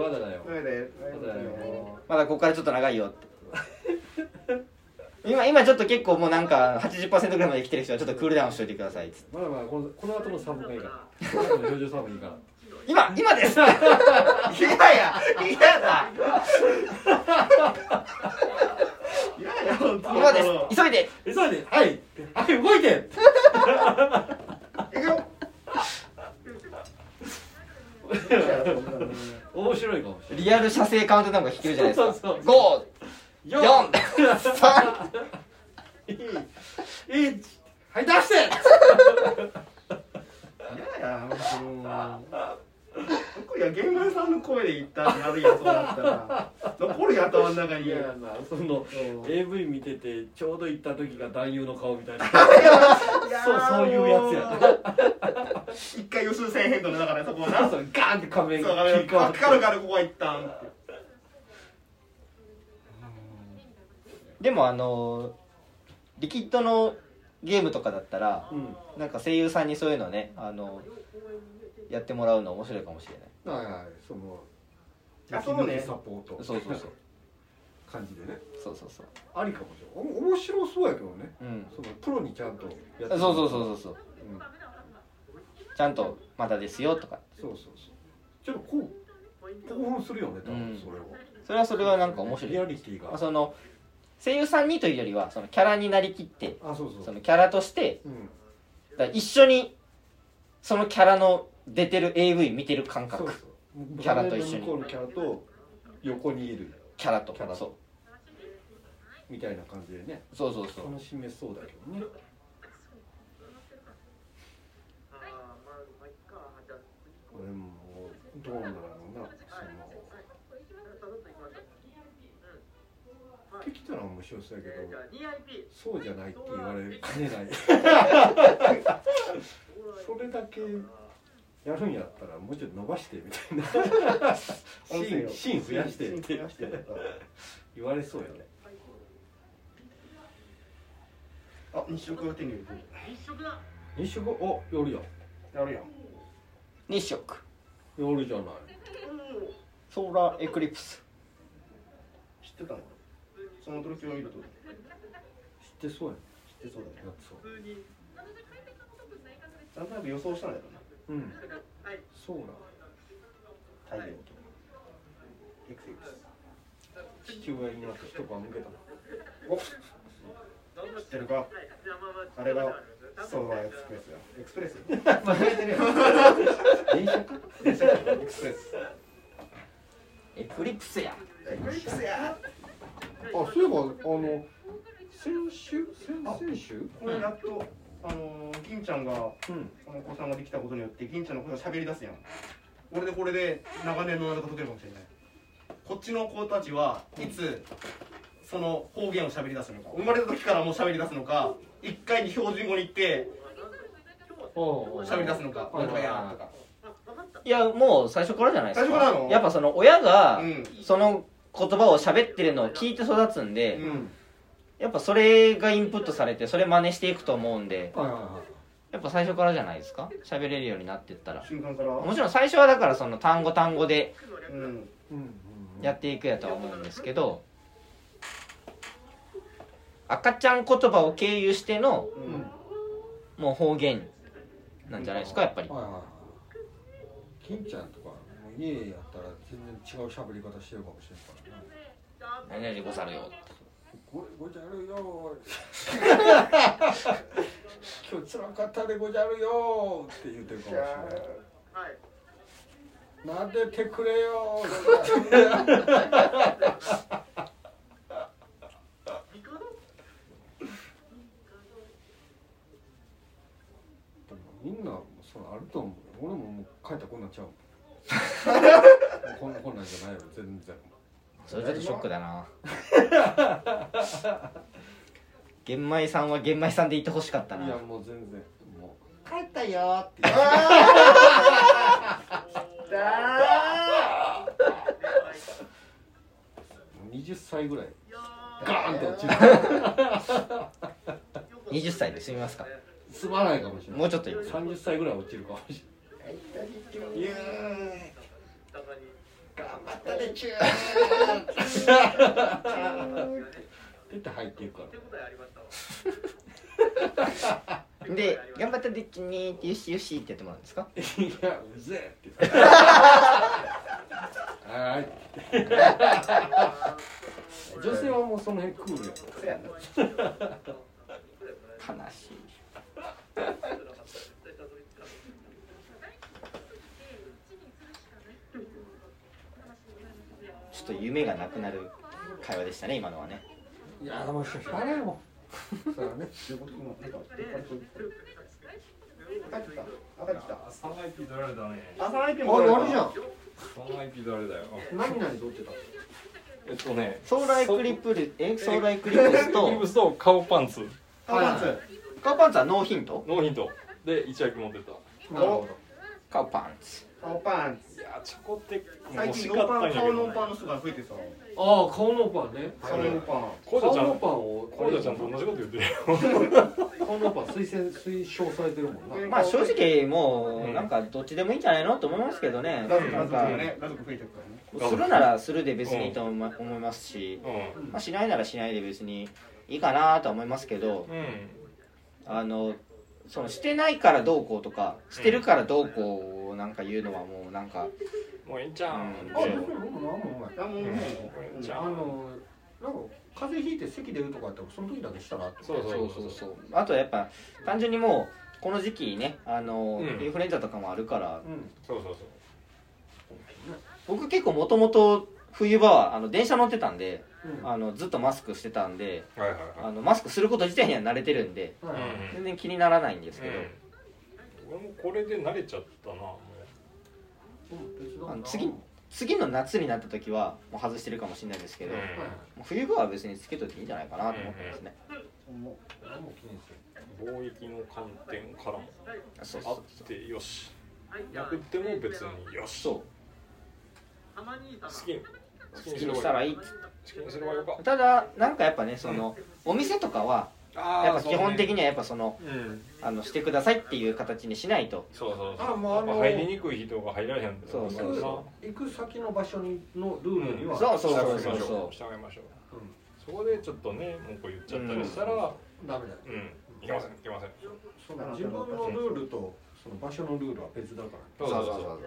まだここからちょっと長いよって。今ちょっと結構もうなんか 80% ぐらいまで来てる人はちょっとクールダウンしといてください。 まだこの後のサブがいいから。この後の表情サブいいから。 今です。 嫌だ。 今です。急いで。 はい動いて。 行くよ。 面白いかもしれない。 リアル射精カウントダウンが弾けるじゃないですか。 そうゴー 4、3、 1、はい出して。 いやいやゲーム屋さんの声で言ったってなるやん。そうなったら残るや頭の中に。 いやな、その AV 見ててちょうど行った時が男優の顔みたいなそういうやつや一回予習せえへんとね。だからそこはなそれガーンって仮面そう切り替わってかるここは一旦って。 でもリキッドのゲームとかだったら、なんか声優さんにそういうのねやってもらうの面白いかもしれない。 はいはい、そのそうね、 サポートそう感じでね。 そうありかもしれない。面白そうやけどね。そのプロにちゃんとやってそう、ちゃんとまだですよとか。 そうちょっと興奮するよね多分。 それはなんか面白い。 リアリティがその声優さんにというよりはそのキャラになりきって、そのキャラとして、だ一緒にそのキャラの出てる AV 見てる感覚。キャラと一緒に。 向こうのキャラと横にいるキャラとみたいな感じでね。 そう楽しめそうだけどね。これもどうなんだろうな。適当な面白そうやけど、そうじゃないって言われかねないそれだけやるんやったらもうちょっと伸ばしてみたいなシーン増やしてって言われそうよね。 あ、日食が手に入れてる。 日食、お、やるやん。 やるやん。 日食やるじゃない。 ソーラーエクリプス知ってたの？その時を見ると知ってそうやん。 知ってそうだね。 やつをなんとなく予想したんだよな。 そうな。 太陽と XX 父親になって一晩向けた。 お、知ってるか？あれがソーラーエクスプレスよ。エクスプレス間違えてるよ。電車か？電車か？エクスプレス。 エクリプスや。 エクリプスや。 あ、そういえば先週これやっと銀ちゃんが、お子さんができたことによって銀ちゃんの声が喋り出すやん。これで長年の謎が解けるかもしれない。こっちの子たちはいつその方言を喋り出すのか、生まれた時からもう喋り出すのか、一回に標準語に行って喋り出すのか、なんとかやとか。 いやもう最初からじゃないですか。 最初からなの？ やっぱその親がその言葉を喋ってるのを聞いて育つんで、やっぱそれがインプットされてそれ真似していくと思うんで、やっぱ最初からじゃないですか。喋れるようになっていったら。 瞬間から。 もちろん最初はだからその単語でやっていくやとは思うんですけど、赤ちゃん言葉を経由してのもう方言なんじゃないですかやっぱり。 金ちゃんとかもう家やったら全然違う喋り方してるかもしれないからね。 何々でござるよ。 ごじゃるよ。今日辛かったでごじゃるよって言ってるかもしれない。撫でてくれよ。みんなそれあると思う。俺ももう帰ったらこんなんちゃうこんなんじゃないよ全然。 それちょっとショックだな。玄米さんは玄米さんでいてほしかったな。 いやもう全然もう帰ったよって言って20歳ぐらいガーンって落ちる。 20歳で済みますか？ 済まないかもしれない。 もうちょっといく。 30歳ぐらい落ちるかもしれない。頑張ったでちゅーって入っていくからで、頑張ったでっちにーってよしよしってやってもらうんですか？ いや、うぜえってはい女性はもうその辺クールや悲しい。ちょっと夢がなくなる会話でしたね今のはね。 いやもうしょうがないもんそれはねサン IP 取られたね。 サン IP あもれじゃんサン IP 取られたよ。 何々取ってたソーライクリプスとクリプスと顔パンツ。 顔パンツはノーヒント。 ノーヒントで1役持ってた。 なるほど顔パンツ。 顔パンツ。 いやチョコテックも最欲し近ノーパンかったんやけど、 顔ノーパンの人が増えてさ。 ああ顔のパンね顔ノーパン。 コーダちゃん顔のパンをコーダちゃんと同じこと言ってるよ。 顔のパン推奨されてるもんなまあ正直もうなんかどっちでもいいんじゃないのと思いますけどね。 家族なんか増えてるからね。 するならするで別にいいと思いますし、 うんまあしないならしないで別にいいかなとは思いますけど、 うんそのしてないからどうこうとかしてるからどうこうなんか言うのはもうなんかもういいんちゃうん。 あでも僕なんもお前もうなんか風邪ひいて咳出るとかってその時だけしたらってそうあとはやっぱ単純にもうこの時期ねインフルエンザとかもあるからそう僕結構もともと冬場は電車乗ってたんでずっとマスクしてたんではいはいはい。 マスクすること自体には慣れてるんで全然気にならないんですけど、 俺もこれで慣れちゃったな。も次の夏になった時はもう外してるかもしれないですけど、もう冬場は別につけといていいんじゃないかなと思ってますね。 貿易の観点からもそうあってよし、なくても別によし。 そう好きにしたらいい。 好きにすればよか。 ただなんかやっぱねお店とかはやっぱ基本的にはやっぱしてくださいっていう形にしないと。 そう入りにくい人が入られへん。 そう行く先の場所のルールにはそう従いましょう。そこでちょっとね文句言っちゃったりしたらダメだ。 いけません。 自分のルールとその場所のルールは別だから。 そう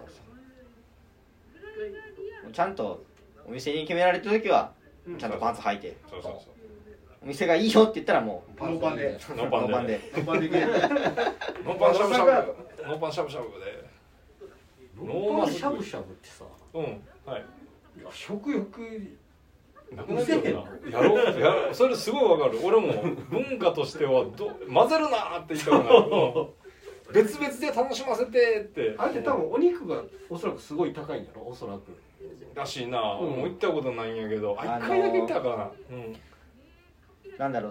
ちゃんとお店に決められた時はちゃんとパンツ履いて、お店がいいよって言ったらもうノーパンでノーパンでノーパンしゃぶしゃぶでノーパンしゃぶしゃぶってさ、食欲なくなっちゃうな。やろうそれすごいわかる。俺も文化としては混ぜるなって言ったくなる。別々で楽しませてって。 あれって多分お肉がおそらくすごい高いんだろ、おそらくらしいな。もう行ったことないんやけど、1回だけ行ったかな。 なんだろう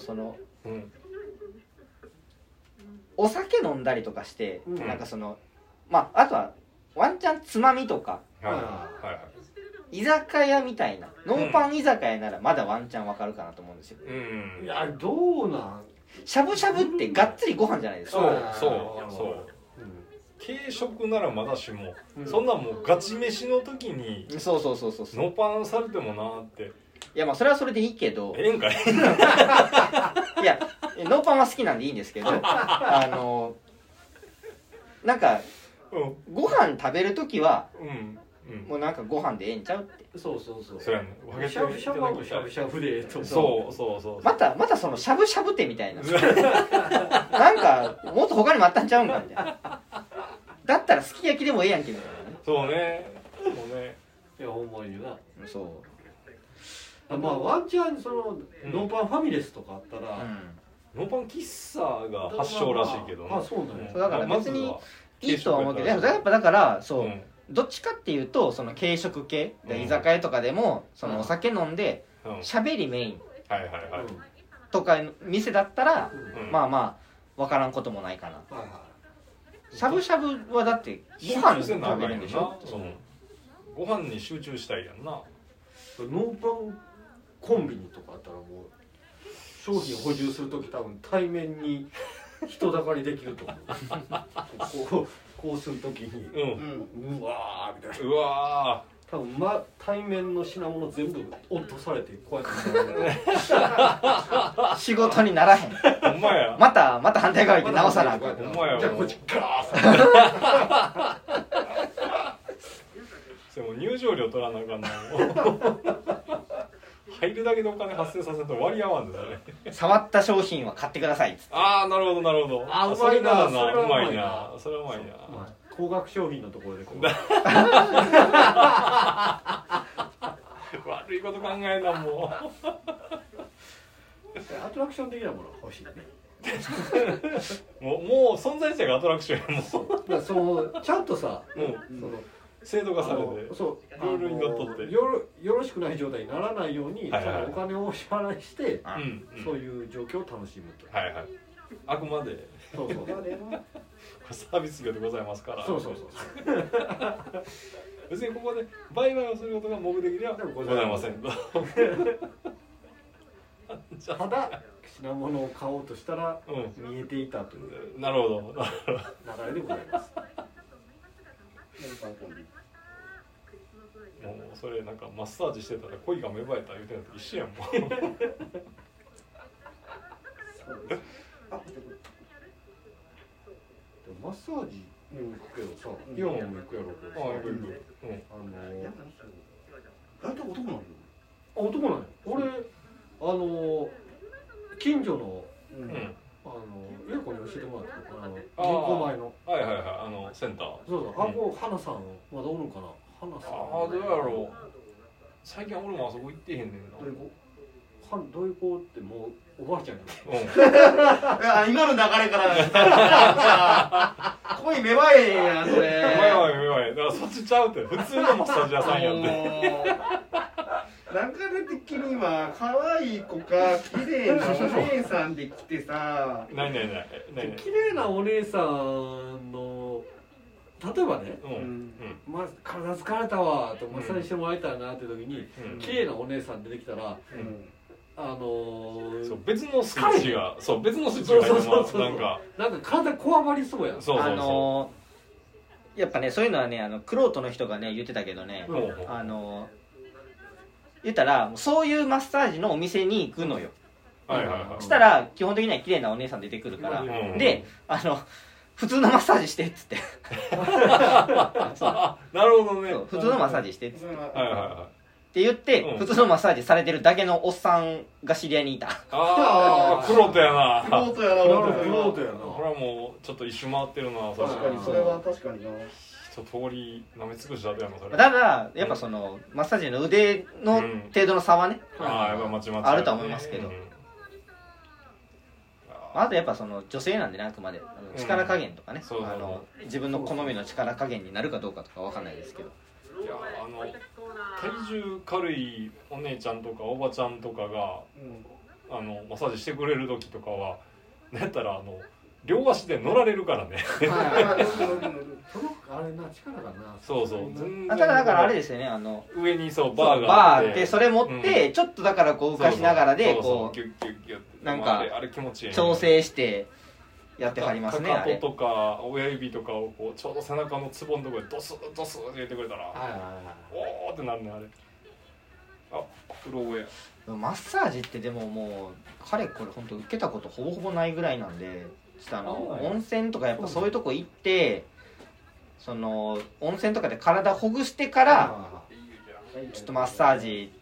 お酒飲んだりとかして、なんかあとはワンチャンつまみとか、居酒屋みたいなノーパン居酒屋ならまだワンチャンわかるかなと思うんですよ。 いやどうなん。 しゃぶしゃぶってがっつりご飯じゃないですか。 そう軽食ならまだしも、そんなもうガチ飯の時にそうノーパンされてもなって。 いやまあそれはそれでいいけど、 ええんかい。 いやノーパンは好きなんでいいんですけどなんかご飯食べる時はもうなんかご飯でええんちゃうって。 そうそうやね。 しゃぶしゃぶはしゃぶしゃぶでそうまたそのしゃぶしゃぶ店みたいななんかもっと他にもあったんちゃうんかみたいな。だったらすき焼きでもええやんけみたいなね。 そうねいやほんまにな。 そうまあワンチャンノーパンファミレスとかあったらノーパン喫茶が発祥らしいけどね。 そうだね。 だから別にいいとは思うけど、やっぱだからどっちかっていうと軽食系居酒屋とかでもお酒飲んでしゃべりメインとか店だったらまあ分からんこともないかな。しゃぶしゃぶはだってご飯食べるんでしょ。 ご飯に集中したいやんな。 ノーパンコンビニとかあったらもう商品補充するとき多分対面に人だかりできると思う。こうするときにうわーみたいな。 うわー多分対面の品物全部落とされてこうやって仕事にならへん。 ほんまや。 また反対側行って直さなあかん。 ほんまや。 じゃあこっちガーッそれも入場料取らなあかんな。入るだけでお金発生させると割り合わんでそれ。 触った商品は買ってくださいっつって。 ああなるほどなるほど。 うまいな。 うまいな。それはうまいな。 高額商品のところでこう悪いこと考えんなもうアトラクション的なものが欲しいね。 もう存在自体がアトラクションやもう。 だからそのちゃんとさ、 その制度化されてそうルールにのっとってよろしくない状態にならないように、 はいはい、 お金をお支払いして、そうういう状況を楽しむと。 はいはい。あくまでそうそうサービス業でございますから。 そう別にここで売買をすることが目的ではございませんと。 ただ品物を買おうとしたら見えていたという、 なるほど流れでございます。 もうそれなんかマッサージしてたら恋が芽生えた言うてんのと一緒やんもう。 マッサージも行くけどさ、イオンも行くやろうけどさ、 大体男なのよ。 男なのよ。俺近所のゆう子に教えてもらったのかな、銀行前のセンター。 そう花さんまだおるんかな。花さんどうやろう。最近俺もあそこ行ってへんねんな。 どういう子ってもうおばあちゃんや今の流れから恋芽生えやんそれ。 芽生えだからそっちちゃうって普通のマッサージ屋さんやって。 流れ的には可愛い子か綺麗なお姉さんで来てさ。 ない綺麗なお姉さんの例えばね、体疲れたわとマッサージしてもらいたいなって時に綺麗なお姉さん出てきたら。 そう別のスイッチが別のスイッチが入ってます。 なんか体こわばりそうやん。 やっぱねそういうのはね玄人の人がね言ってたけどね、言ったらそういうマッサージのお店に行くのよ。したら基本的には綺麗なお姉さん出てくるから、で普通のマッサージしてっつってなるほどね。 普通のマッサージしてっつってって言って、普通のマッサージされてるだけのおっさんが知り合いにいた。 クロートやな。 クロートやな。 これはもうちょっと一周回ってるな。 確かにそれは確かにな。 一通り舐め尽くしだとやなそれ。 ただやっぱそのマッサージの腕の程度の差はね、あるとは思いますけど。あとやっぱその女性なんでね、あくまで力加減とかね、自分の好みの力加減になるかどうかとかわかんないですけど。 いや体重軽いお姉ちゃんとかおばちゃんとかが、マッサージしてくれる時とかはなんやったら両足で乗られるからね。 あれな力がな。 そうだからあれですよね、 上にバーがあってそれ持ってちょっとだからこう浮かしながらでこうギュッギュッギュッなんかあれ気持ちいい調整してやってはりますね。 かかととか親指とかをこうちょうど背中のツボのところでドスドスって入れてくれたらおーってなんねんあれ。風呂や。 マッサージってでももうかれこれ本当受けたことほぼほぼないぐらいなんで、ちょっと温泉とかやっぱそういうとこ行ってその温泉とかで体ほぐしてからちょっとマッサージ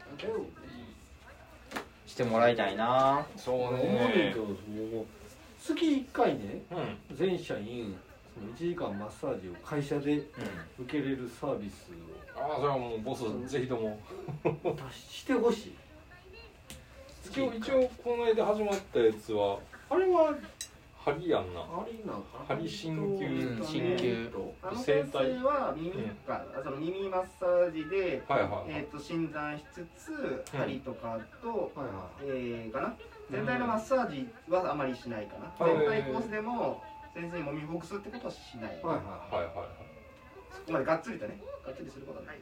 してもらいたいな。 そうね。 月1回ね、全社員1時間マッサージを会社で受けれるサービスを、 それはもうボスぜひともしてほしい。 一応この間始まったやつはあれは針やんな。針鍼灸先生は耳マッサージで診断しつつ針とかとかな。全体のマッサージはあまりしないかな。全体コースでも先生にもみほぐすってことはしない。そこまでがっつりとね、がっつりすることはない。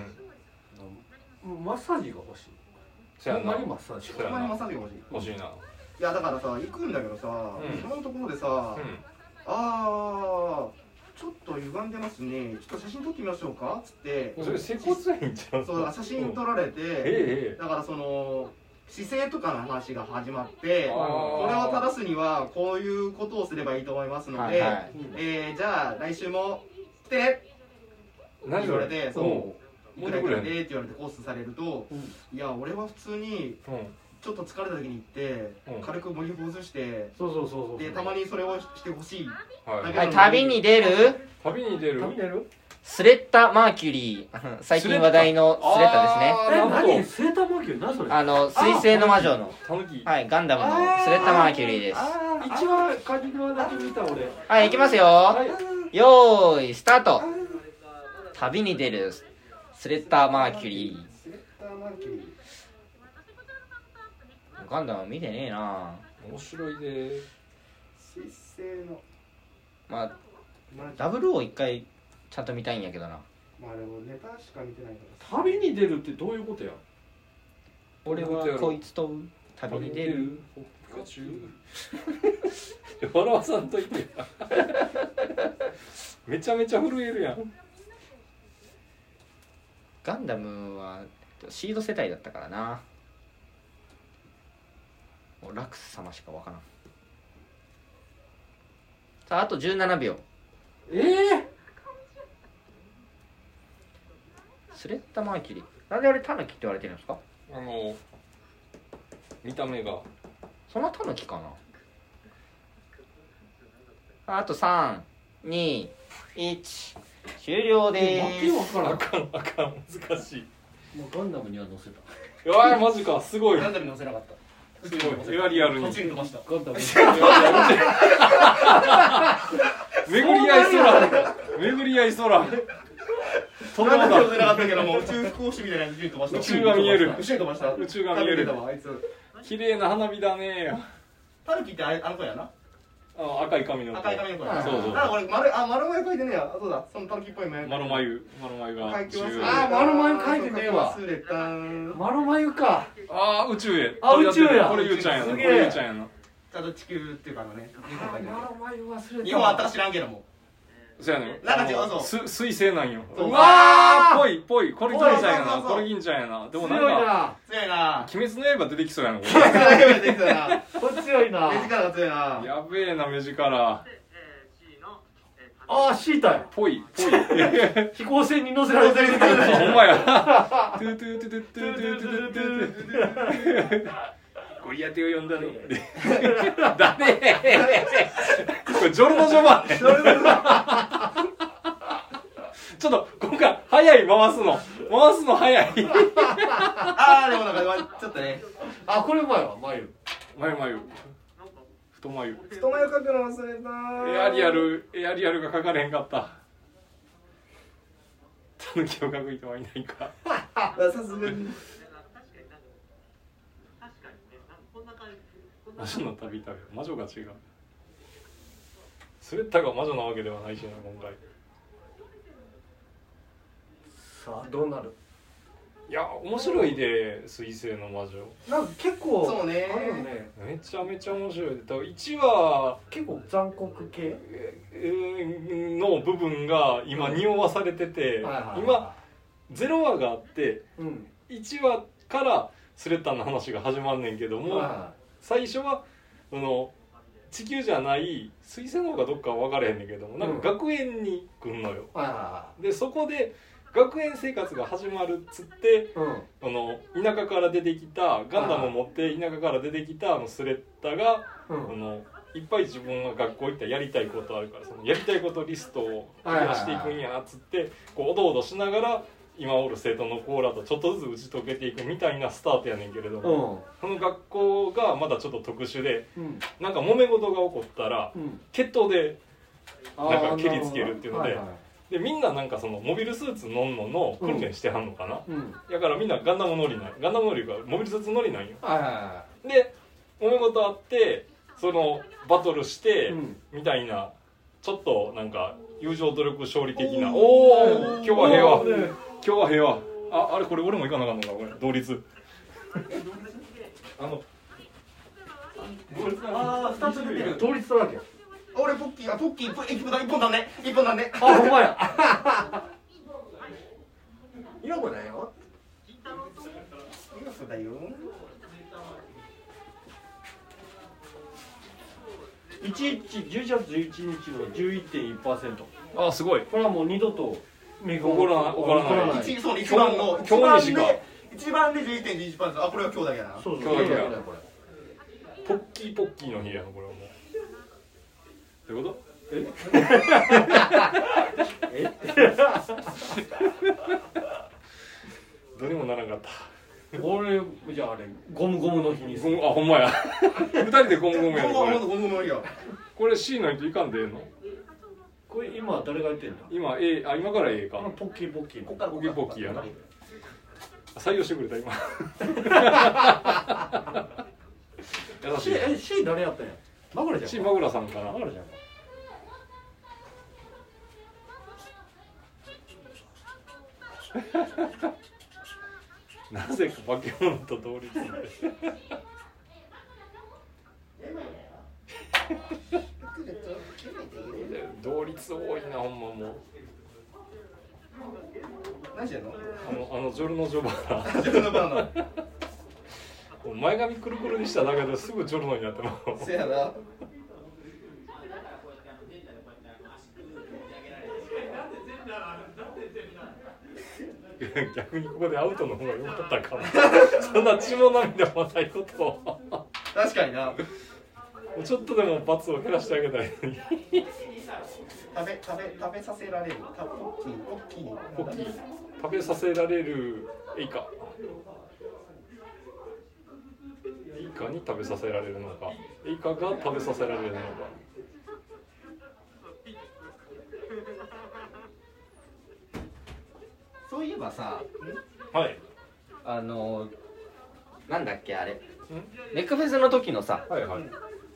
マッサージが欲しい。ほんまにマッサージ。 ほんまにマッサージが欲しい。いやだからさ、行くんだけどさ、そのところでさ、ちょっと歪んでますね。ちょっと写真撮ってみましょうかっつって。 それ接骨院ちゃう。 そう写真撮られて、だからその姿勢とかの話が始まって、これを正すにはこういうことをすればいいと思いますので、じゃあ来週も来てねって言われて、いくらいくらでって言われてコースされると、いや俺は普通にちょっと疲れた時に行って軽くもみほぐして、でたまにそれをしてほしい。 旅に出る？ 旅に出る？ スレッタ・マーキュリー最近話題のスレッタですね。 何スレッタ・マーキュリー何それ？ 水星の魔女のはい、ガンダムのスレッタ・マーキュリーです。 一番カニのだけ見た俺。 はい、行きますよ。よーいスタート。旅に出るスレッタ・マーキュリー。ガンダム見てねえな。 面白いで。 水星のまあダブルを一回ちゃんと見たいんやけどな。 まあでもネタしか見てないから旅に出るってどういうことや？ 俺はこいつと旅に出るピカチュウ笑わさんといてめちゃめちゃ震えるやん。 ガンダムはシード世代だったからな。もうラクス様しかわからん。さああと17秒。スレッタ・マーキュリー。なんであれタヌキって言われてるんですか？ 見た目がそんなタヌキかな。あと3、2、1終了でーす。 あかん難しい。 もうガンダムには載せた。 やばいマジかすごい。 ガンダムに載せなかった。 すごいエアリアルに途中に飛ばした。 ガンダムに巡り合い空巡り合い空そんなに飛べなかったけども宇宙飛行士みたいな宇宙に飛ばした。 宇宙が見える。 宇宙に飛ばした。 宇宙が見える。 あいつ綺麗な花火だね。 タヌキってあの子やな。 赤い髪の子。 赤い髪の子や。 そうそう。 あ俺丸眉描いてねえや。そうだ。そのタヌキっぽい眉。 丸眉が。 丸眉描いてねえわ。丸眉か。 宇宙へ。 宇宙や。 これゆうちゃんやな。これゆうちゃんやな。 ちゃんと地球っていうかね。 丸眉忘れた。 日本あったか知らんけども。 そうやね。 なんか違うぞ。 水星なんよ。 うわーぽい。これ銀ちゃんやな。これ銀ちゃんやな。でもなんか強いな。 鬼滅の刃出てきそうやな。これこれ強いな。 目力が強いな。 やべえな目力。 シータや。 ぽい。 飛行船に乗せられてる。 ほんまや。トゥトゥトゥトゥトゥトゥトゥトゥ。ゴリアテを呼んだね。だね。これジョルノジョバ。ちょっと今回早い回すの早い。 でもなんかちょっとね。 これ前は眉。 太眉。 太眉描くの忘れた。 エアリアルが描かれへんかった。タヌキを描く人はいないか。 さすがに。 魔女の旅魔女が違う。スレッタが魔女なわけではないしな今回。 さあどうなる？ いや面白いで水星の魔女。 なんか結構そうね。 めちゃめちゃ面白いで。1話結構残酷系の部分が今匂わされてて、今0話があって、1話からスレッタの話が始まんねんけども、最初は地球じゃない水星の方がどっかは分からへんねんけども、なんか学園に来んのよ。でそこで学園生活が始まるっつって、田舎から出てきたガンダムを持って田舎から出てきたスレッタが、いっぱい自分が学校行ったらやりたいことあるから、そのやりたいことリストを増やしていくんやっつってこうおどおどしながら今おる生徒の子らとちょっとずつ打ち解けていくみたいなスタートやねんけれども、その学校がまだちょっと特殊で、なんか揉め事が起こったら、決闘でなんか蹴りつけるっていうので。でみんななんかそのモビルスーツ乗んのの訓練してはんのかな、だからみんなガンダム乗りがモビルスーツ乗りなんよ。で揉め事あってそのバトルして、みたいなちょっとなんか友情努力勝利的な。今日は平和。あれこれ俺も行かなあかんのかこれ同率。 2つ出てる。同率だらけ。 俺ポッキー1本だね。ほんまや。 いらこだよ。だよ。 11月11日の 11.1%。 すごい。 これはもう二度と起こらない。 1番の1番で 11.11%。これは今日だけだな。 そう今日だけだ。ポッキーの日やなこれはもう。どういうこと？ どうにもならなかった。 俺じゃああれゴムゴムの日にする。 あ、ほんまや。二人でゴムゴムやる。 ゴムゴムよ。 これ C ないといかんでええの？ これ今誰が言ってんの？ 今 A、あ、今から A か。 ポッキーポッキー。 ポッキーポッキーやな。採用してくれた今。優しい。 C 誰やったんや？マグラじゃん。 C マグラさんかな。 マグラじゃん。 なぜか化け物と同率で同率多いな、ほんまもう。 何してんの？ ジョルノ・ジョバナ。 自分の番の。 前髪くるくるにしただけですぐジョルノになってます。 せやな。 逆にここでアウトの方が良かったかも。そんな血も涙もないことを。 確かにな。 ちょっとでも罰を減らしてあげたいのに。 食べさせられる。ポッキー。 食べさせられるエイカ。エイカに食べさせられるのか。エイカが食べさせられるのか。 そういえばさ、 はい。 なんだっけあれ。ネックフェスの時のさ、 はいはい。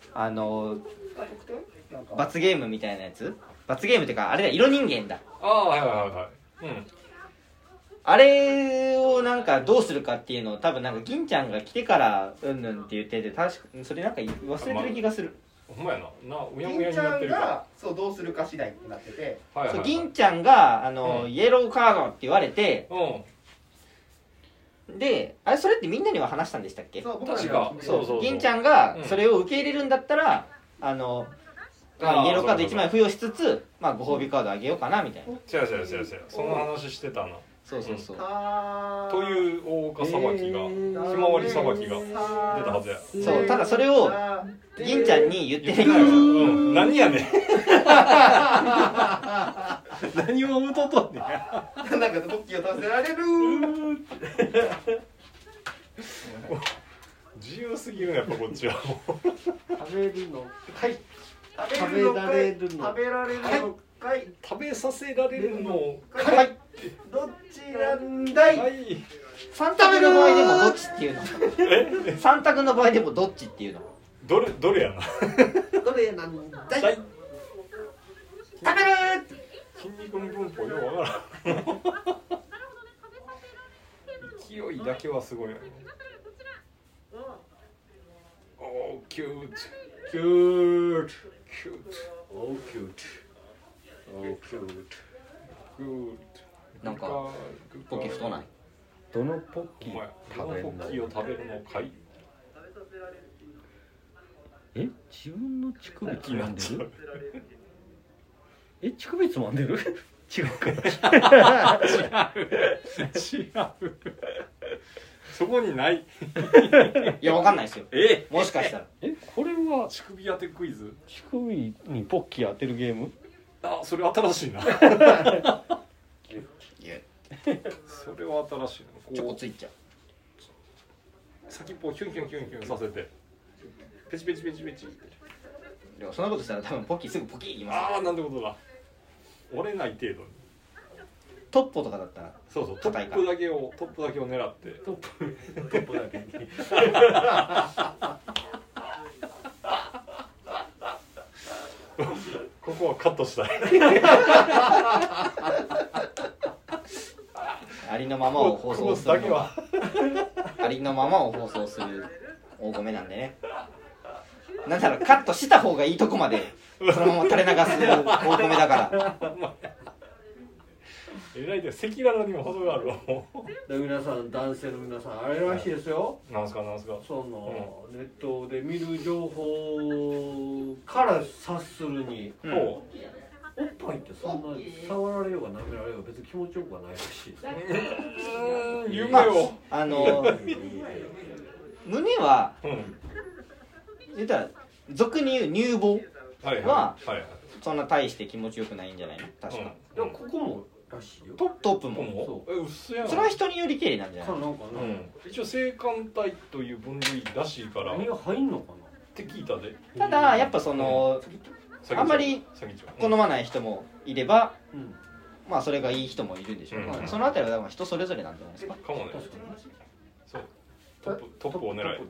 罰ゲームみたいなやつ？罰ゲームっていうかあれだ、色人間だ。 ああ、はいはいはい。うん。 あれをなんかどうするかっていうのを多分なんか銀ちゃんが来てからうんぬんって言ってて、確かそれなんか忘れてる気がする。 ほんまやな。うやむや銀ちゃになってるかんがそうどうするか次第になってて、 ら。 そう銀ちゃんがイエローカードって言われて、で、あれそれってみんなには話したんでしたっけ？ そう確か。 そう銀ちゃんがそれを受け入れるんだったら、イエローカード1枚付与しつつ、まあご褒美カードあげようかなみたいな。 違う。その話してたな。 そう。 という大岡裁きが、ひまわり裁きが出たはずや。 そう、ただそれを銀ちゃんに言ってない。 何やねん。何をうととんねん。 なんかポッキーを食べせられる。 自由すぎるね、やっぱこっちはもう。 食べるのかい。 食べられるのかい。 食べさせられるのかい。どっちなんだい。 はい。 3択の場合でもどっちっていうの。3択の場合でもどっちっていうの。 どれやな。 どれなんだい。 食べる。 ー。 筋肉の分布ようわからん。勢いだけはすごいよね。おー、キュート。キュート。 おーキュート。 グー。 なんかポッキー太ない。 どのポッキー食べるの？ポッキーを食べるのかい？ 自分の乳首つまんでる？乳首つまんでる？違うか。 違う。そこにない。 いやわかんないですよ。もしかしたら。 これは乳首当てクイズ？ 乳首にポッキー当てるゲーム？ あ、それ新しいな。それは新しいな。 チョコついちゃう。 先っぽをヒュンヒュンさせてペチペチって。 でもそんなことしたら多分ポッキーすぐポキー言います。 ああ、なんてことだ。折れない程度に。 トッポとかだったらそうトップだけを狙ってトップだけに。 ここはカットしたい。 ありのままを放送するだけは。 ありのままを放送する大米なんでね。なんだろう、カットした方がいいとこまでそのまま垂れ流す大米だから。 えらいで赤裸々にも程があるわ。 皆さん、男性の皆さん、あれらしいですよ。 なんすか。 その、ネットで見る情報から察するに、おっぱいってそんな触られようが舐められようが別に気持ちよくはないらしいですね。 夢を。 胸は、言ったら俗に言う乳房はそんな大して気持ちよくないんじゃないの確か、 いやここもらしいよ。 トップもうっすやん。 それは人によりけりなんじゃないの。 なんかな、 一応青函体という分類らしいからっ何が入んのかて聞いたで。 ただやっぱその、あんまり好まない人もいれば、まあそれがいい人もいるんでしょう、そのあたりは人それぞれなんじゃないですか。 かもね。そうトップを狙え。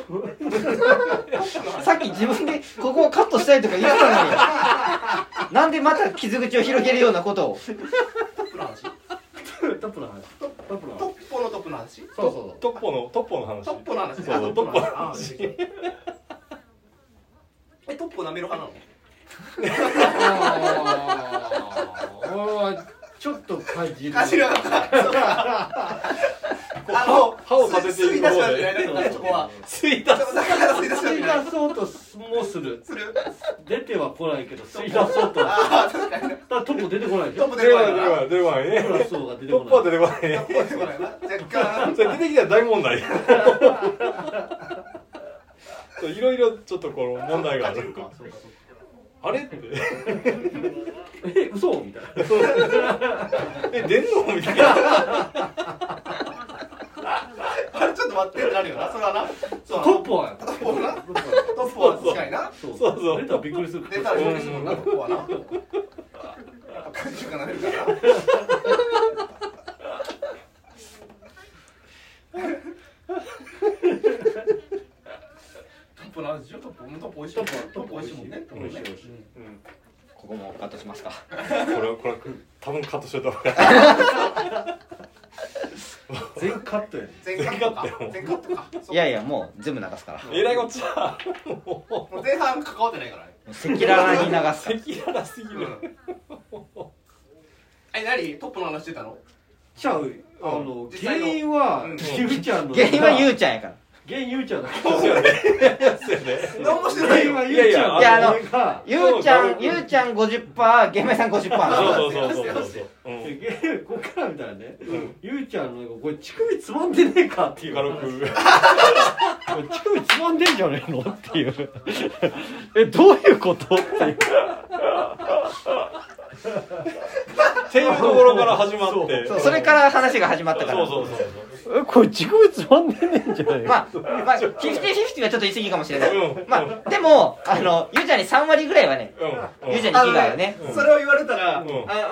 さっき自分でここをカットしたいとか言ってたのになんでまた傷口を広げるようなことを。 トップの話、 トップの話、 トップのトップの話、 そうそう、 トッポの話、 トップの話、 そうトッポの話。 トップを舐める派なの？ ちょっと感じる。 かしらなかった。 歯を立てていく方で吸い出そうともする。出ては来ないけど吸い出そうと。ああ確かに。トップ出てこないでしょ。 出てこないね。 トップは出てこないね。若干。それ出てきたら大問題。いろいろちょっとこの問題がある。あれって。 嘘みたいな。 出んのみたいな。 あれちょっと待ってってなるよな。それはな。 トップは確かにな。 そうそう。 出たらびっくりする。 出たらびっくりするもんな。トップはな。感じがなるから。トップの味でしょ。トップ美味しい。トップ美味しいもんね。 ここもカットしますか。 これ多分カットしといた方が全カットやね。 全カットか。 いやいやもう全部流すから。 えらいこっちゃ。 もう前半関わってないからね。 赤裸々に流すから。 赤裸々すぎる。 何トップの話してたの？ じゃあ原因はゆうちゃんの。 原因はゆうちゃんやから。 原因ゆうちゃんだ。 そうやね。 何もしてないよ。 いやゆうちゃん 50%、玄米さん 50%。 そう。 こっから見たらね、ゆうちゃんのこれ乳首つまんでねえかっていう。 軽く。 乳首つまんでんじゃねえのっていう。どういうことっていう。 っていうところから始まって。 それから話が始まったから。 そう。 これ乳首つまんでねえんじゃない。 まあ50-50はちょっと言い過ぎかもしれない。まあでもゆうちゃんに3割ぐらいはね、ゆうちゃんに気があるね。 それを言われたら、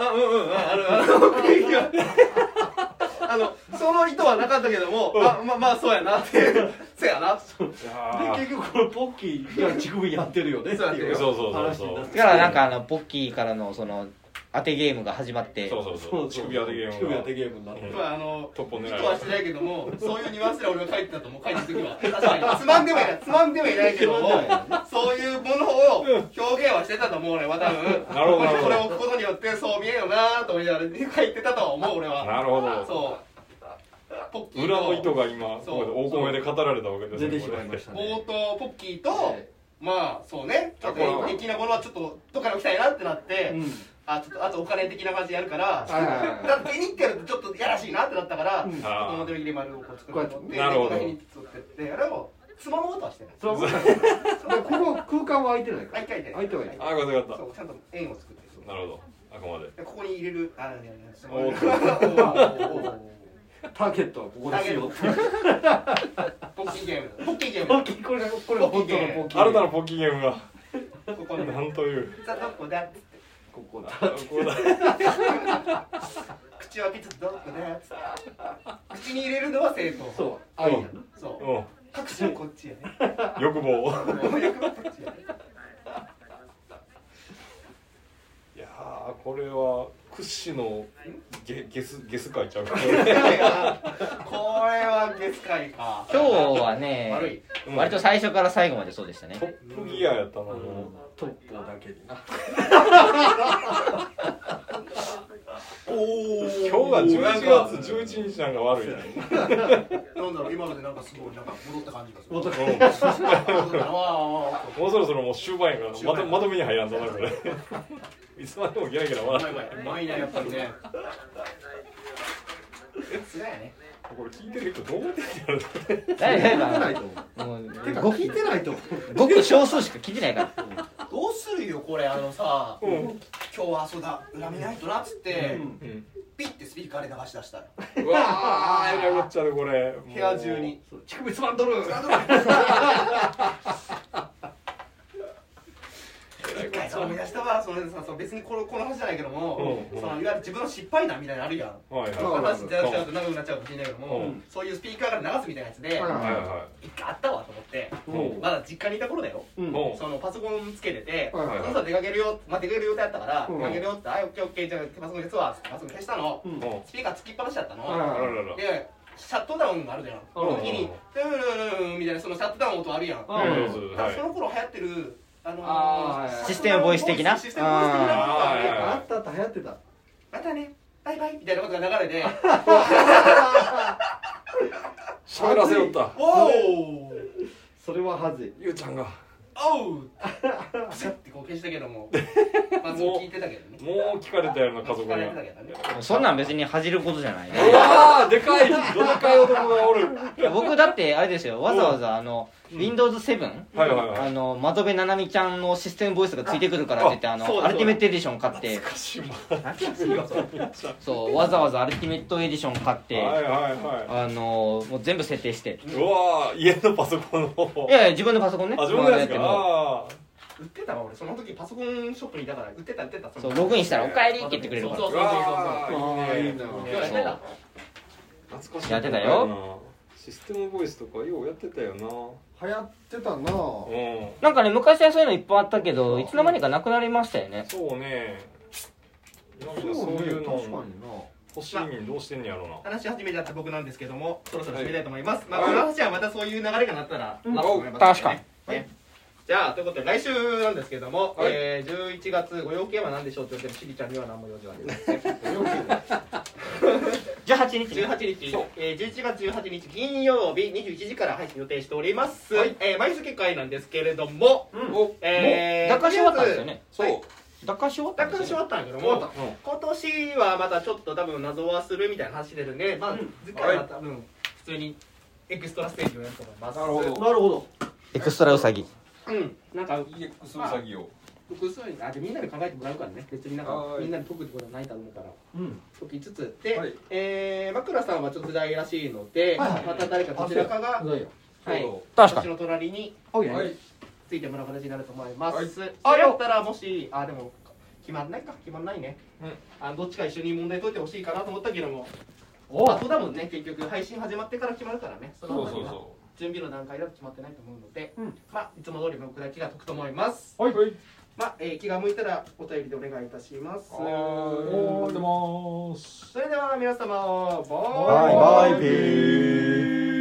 その意図はなかったけども、まあそうやなって、そうやな。で結局このポッキーが乳首やってるよねっていう話になって。 だからなんかポッキーからのその当てゲームが始まって、 そう乳首当てゲームになって、 トップを狙い。意図はしてないけども、そういうニュアンスで俺が書いてたと思う。書いてる時は確かにつまんではいないけども、そういうものを表現はしてたと思う俺は多分。 なるほど。 これを置くことによってそう見えるよなと思いながら書いてたとは思う俺は。 なるほど。 そう。 裏の意図が今大声で語られたわけですね。 出てしまいましたね。 冒頭ポッキーとまあそうね、ちょっと的なものはちょっとどっから来たいなってなって。ちょっとあとお金的な感じでやるからだって手にってやるとちょっとやらしいなってなったから表の入れ丸をこう作ると思ってなるほどでやればつまむことはしてないここ空間は空いてないから空いてないあ、よかった。 そうちゃんと円を作ってなるほど。あくまでここに入れるターゲットはここですよ。 ポッキーゲームこれ本当のポッキー。 新たなポッキーゲームがここでなんというさあどこだここだ。 口はピツどこだ口に入れるのは正当。 そう愛やな。 そう隠しはこっちやね。 欲望。 欲望こっちやね。 いやこれは屈指のゲス会ちゃうか。 これはゲス会か。 今日はね割と最初から最後までそうでしたね。 トップギアやったな。 トップだけにな。 今日が11月11日なんか悪い。 なんだろう今までなんかすごいなんか戻った感じがする。 もうそろそろもう終盤やからまとめに入らんとなこれ。いつまでもギラギラ笑って。 うまいなやっぱりね。つらいね。 これ聞いてる人どう思ってんやろ。 聞いてないと思う。ごく少数しか聞いてないから。 どうするよ。 よこれさ、今日はそうだ恨みないとなっつってピッてスピーカーで流し出したらうわーえらいこっちゃでこれ部屋中に乳首つまんどる一回思い出したわ。別にこの話じゃないけども、いわゆる自分の失敗談みたいなのあるやん。話じゃなくちゃうと長くなっちゃうかもしれないけども、そういうスピーカーから流すみたいなやつで一回あったわと思って、まだ実家にいた頃だよ。そのパソコンつけてて、その人出かけるよ、出かける予定だったから出かけるよって、はいオッケーオッケーじゃあパソコン消すわ。パソコン消したの。スピーカーつきっぱなしだったの。でシャットダウンがあるじゃん。その時にドゥルルルみたいなそのシャットダウン音あるやん。その頃流行ってるシステムボイス的な。 あった流行ってた。 またねバイバイみたいなことが流れて喋らせよった。 おおそれははずい。 ゆうちゃんがおう焦ってこう消したけどもまあそう聞いてたけどね。 もう聞かれたやろな家族に。 そんなん別に恥じることじゃないね。 うわーでかいどでかい男がおる。 僕だってあれですよ、わざわざWindows 7窓辺ななみちゃんのシステムボイスがついてくるからって言ってアルティメットエディション買って、そうわざわざアルティメットエディション買ってもう全部設定して。 うわー家のパソコンの方。 いやいや自分のパソコンね。 あ自分のやつか。 売ってたわ俺その時パソコンショップにいたから売ってたそうログインしたらおかえりって言ってくれるから。 そういいね。 懐かしい。やってたよ。 システムボイスとかようやってたよな。 流行ってたな。 なんかね昔はそういうのいっぱいあったけどいつの間にかなくなりましたよね。 そうね。なんかそういうの欲しいにどうしてんねやろな。 話し始めちゃった僕なんですけどもそろそろ締めたいと思います。まあこの話はまたそういう流れがなったら確かに。 じゃあということで来週なんですけども11月ご用件は何でしょうって言ってもしりちゃんには何も用事はありません。 18日 11月18日金曜日21時から配信予定しております。毎月会なんですけれども脱会し終わったんですよね。 そう脱会し終わったんですよ。 脱会し終わったんやけども今年はまたちょっと多分謎はするみたいな話出るんでまあ次回は多分普通にエクストラステージをやると思います。 なるほど。 エクストラウサギ。 なんか EX ウサギを複数にみんなで考えてもらうからね。別になんかみんなで解くってことはないと思うから解きつつで枕さんはちょっと大らしいのでまた誰かどちらかが確かに私の隣についてもらう形になると思います。そうやったらもしでも決まんないね。どっちか一緒に問題解いてほしいかなと思ったけども後だもんね結局配信始まってから決まるからね。その辺は準備の段階だと決まってないと思うのでまあいつも通り僕だけが解くと思います。まあ気が向いたらお便りでお願いいたします。それでは皆様バイバイ。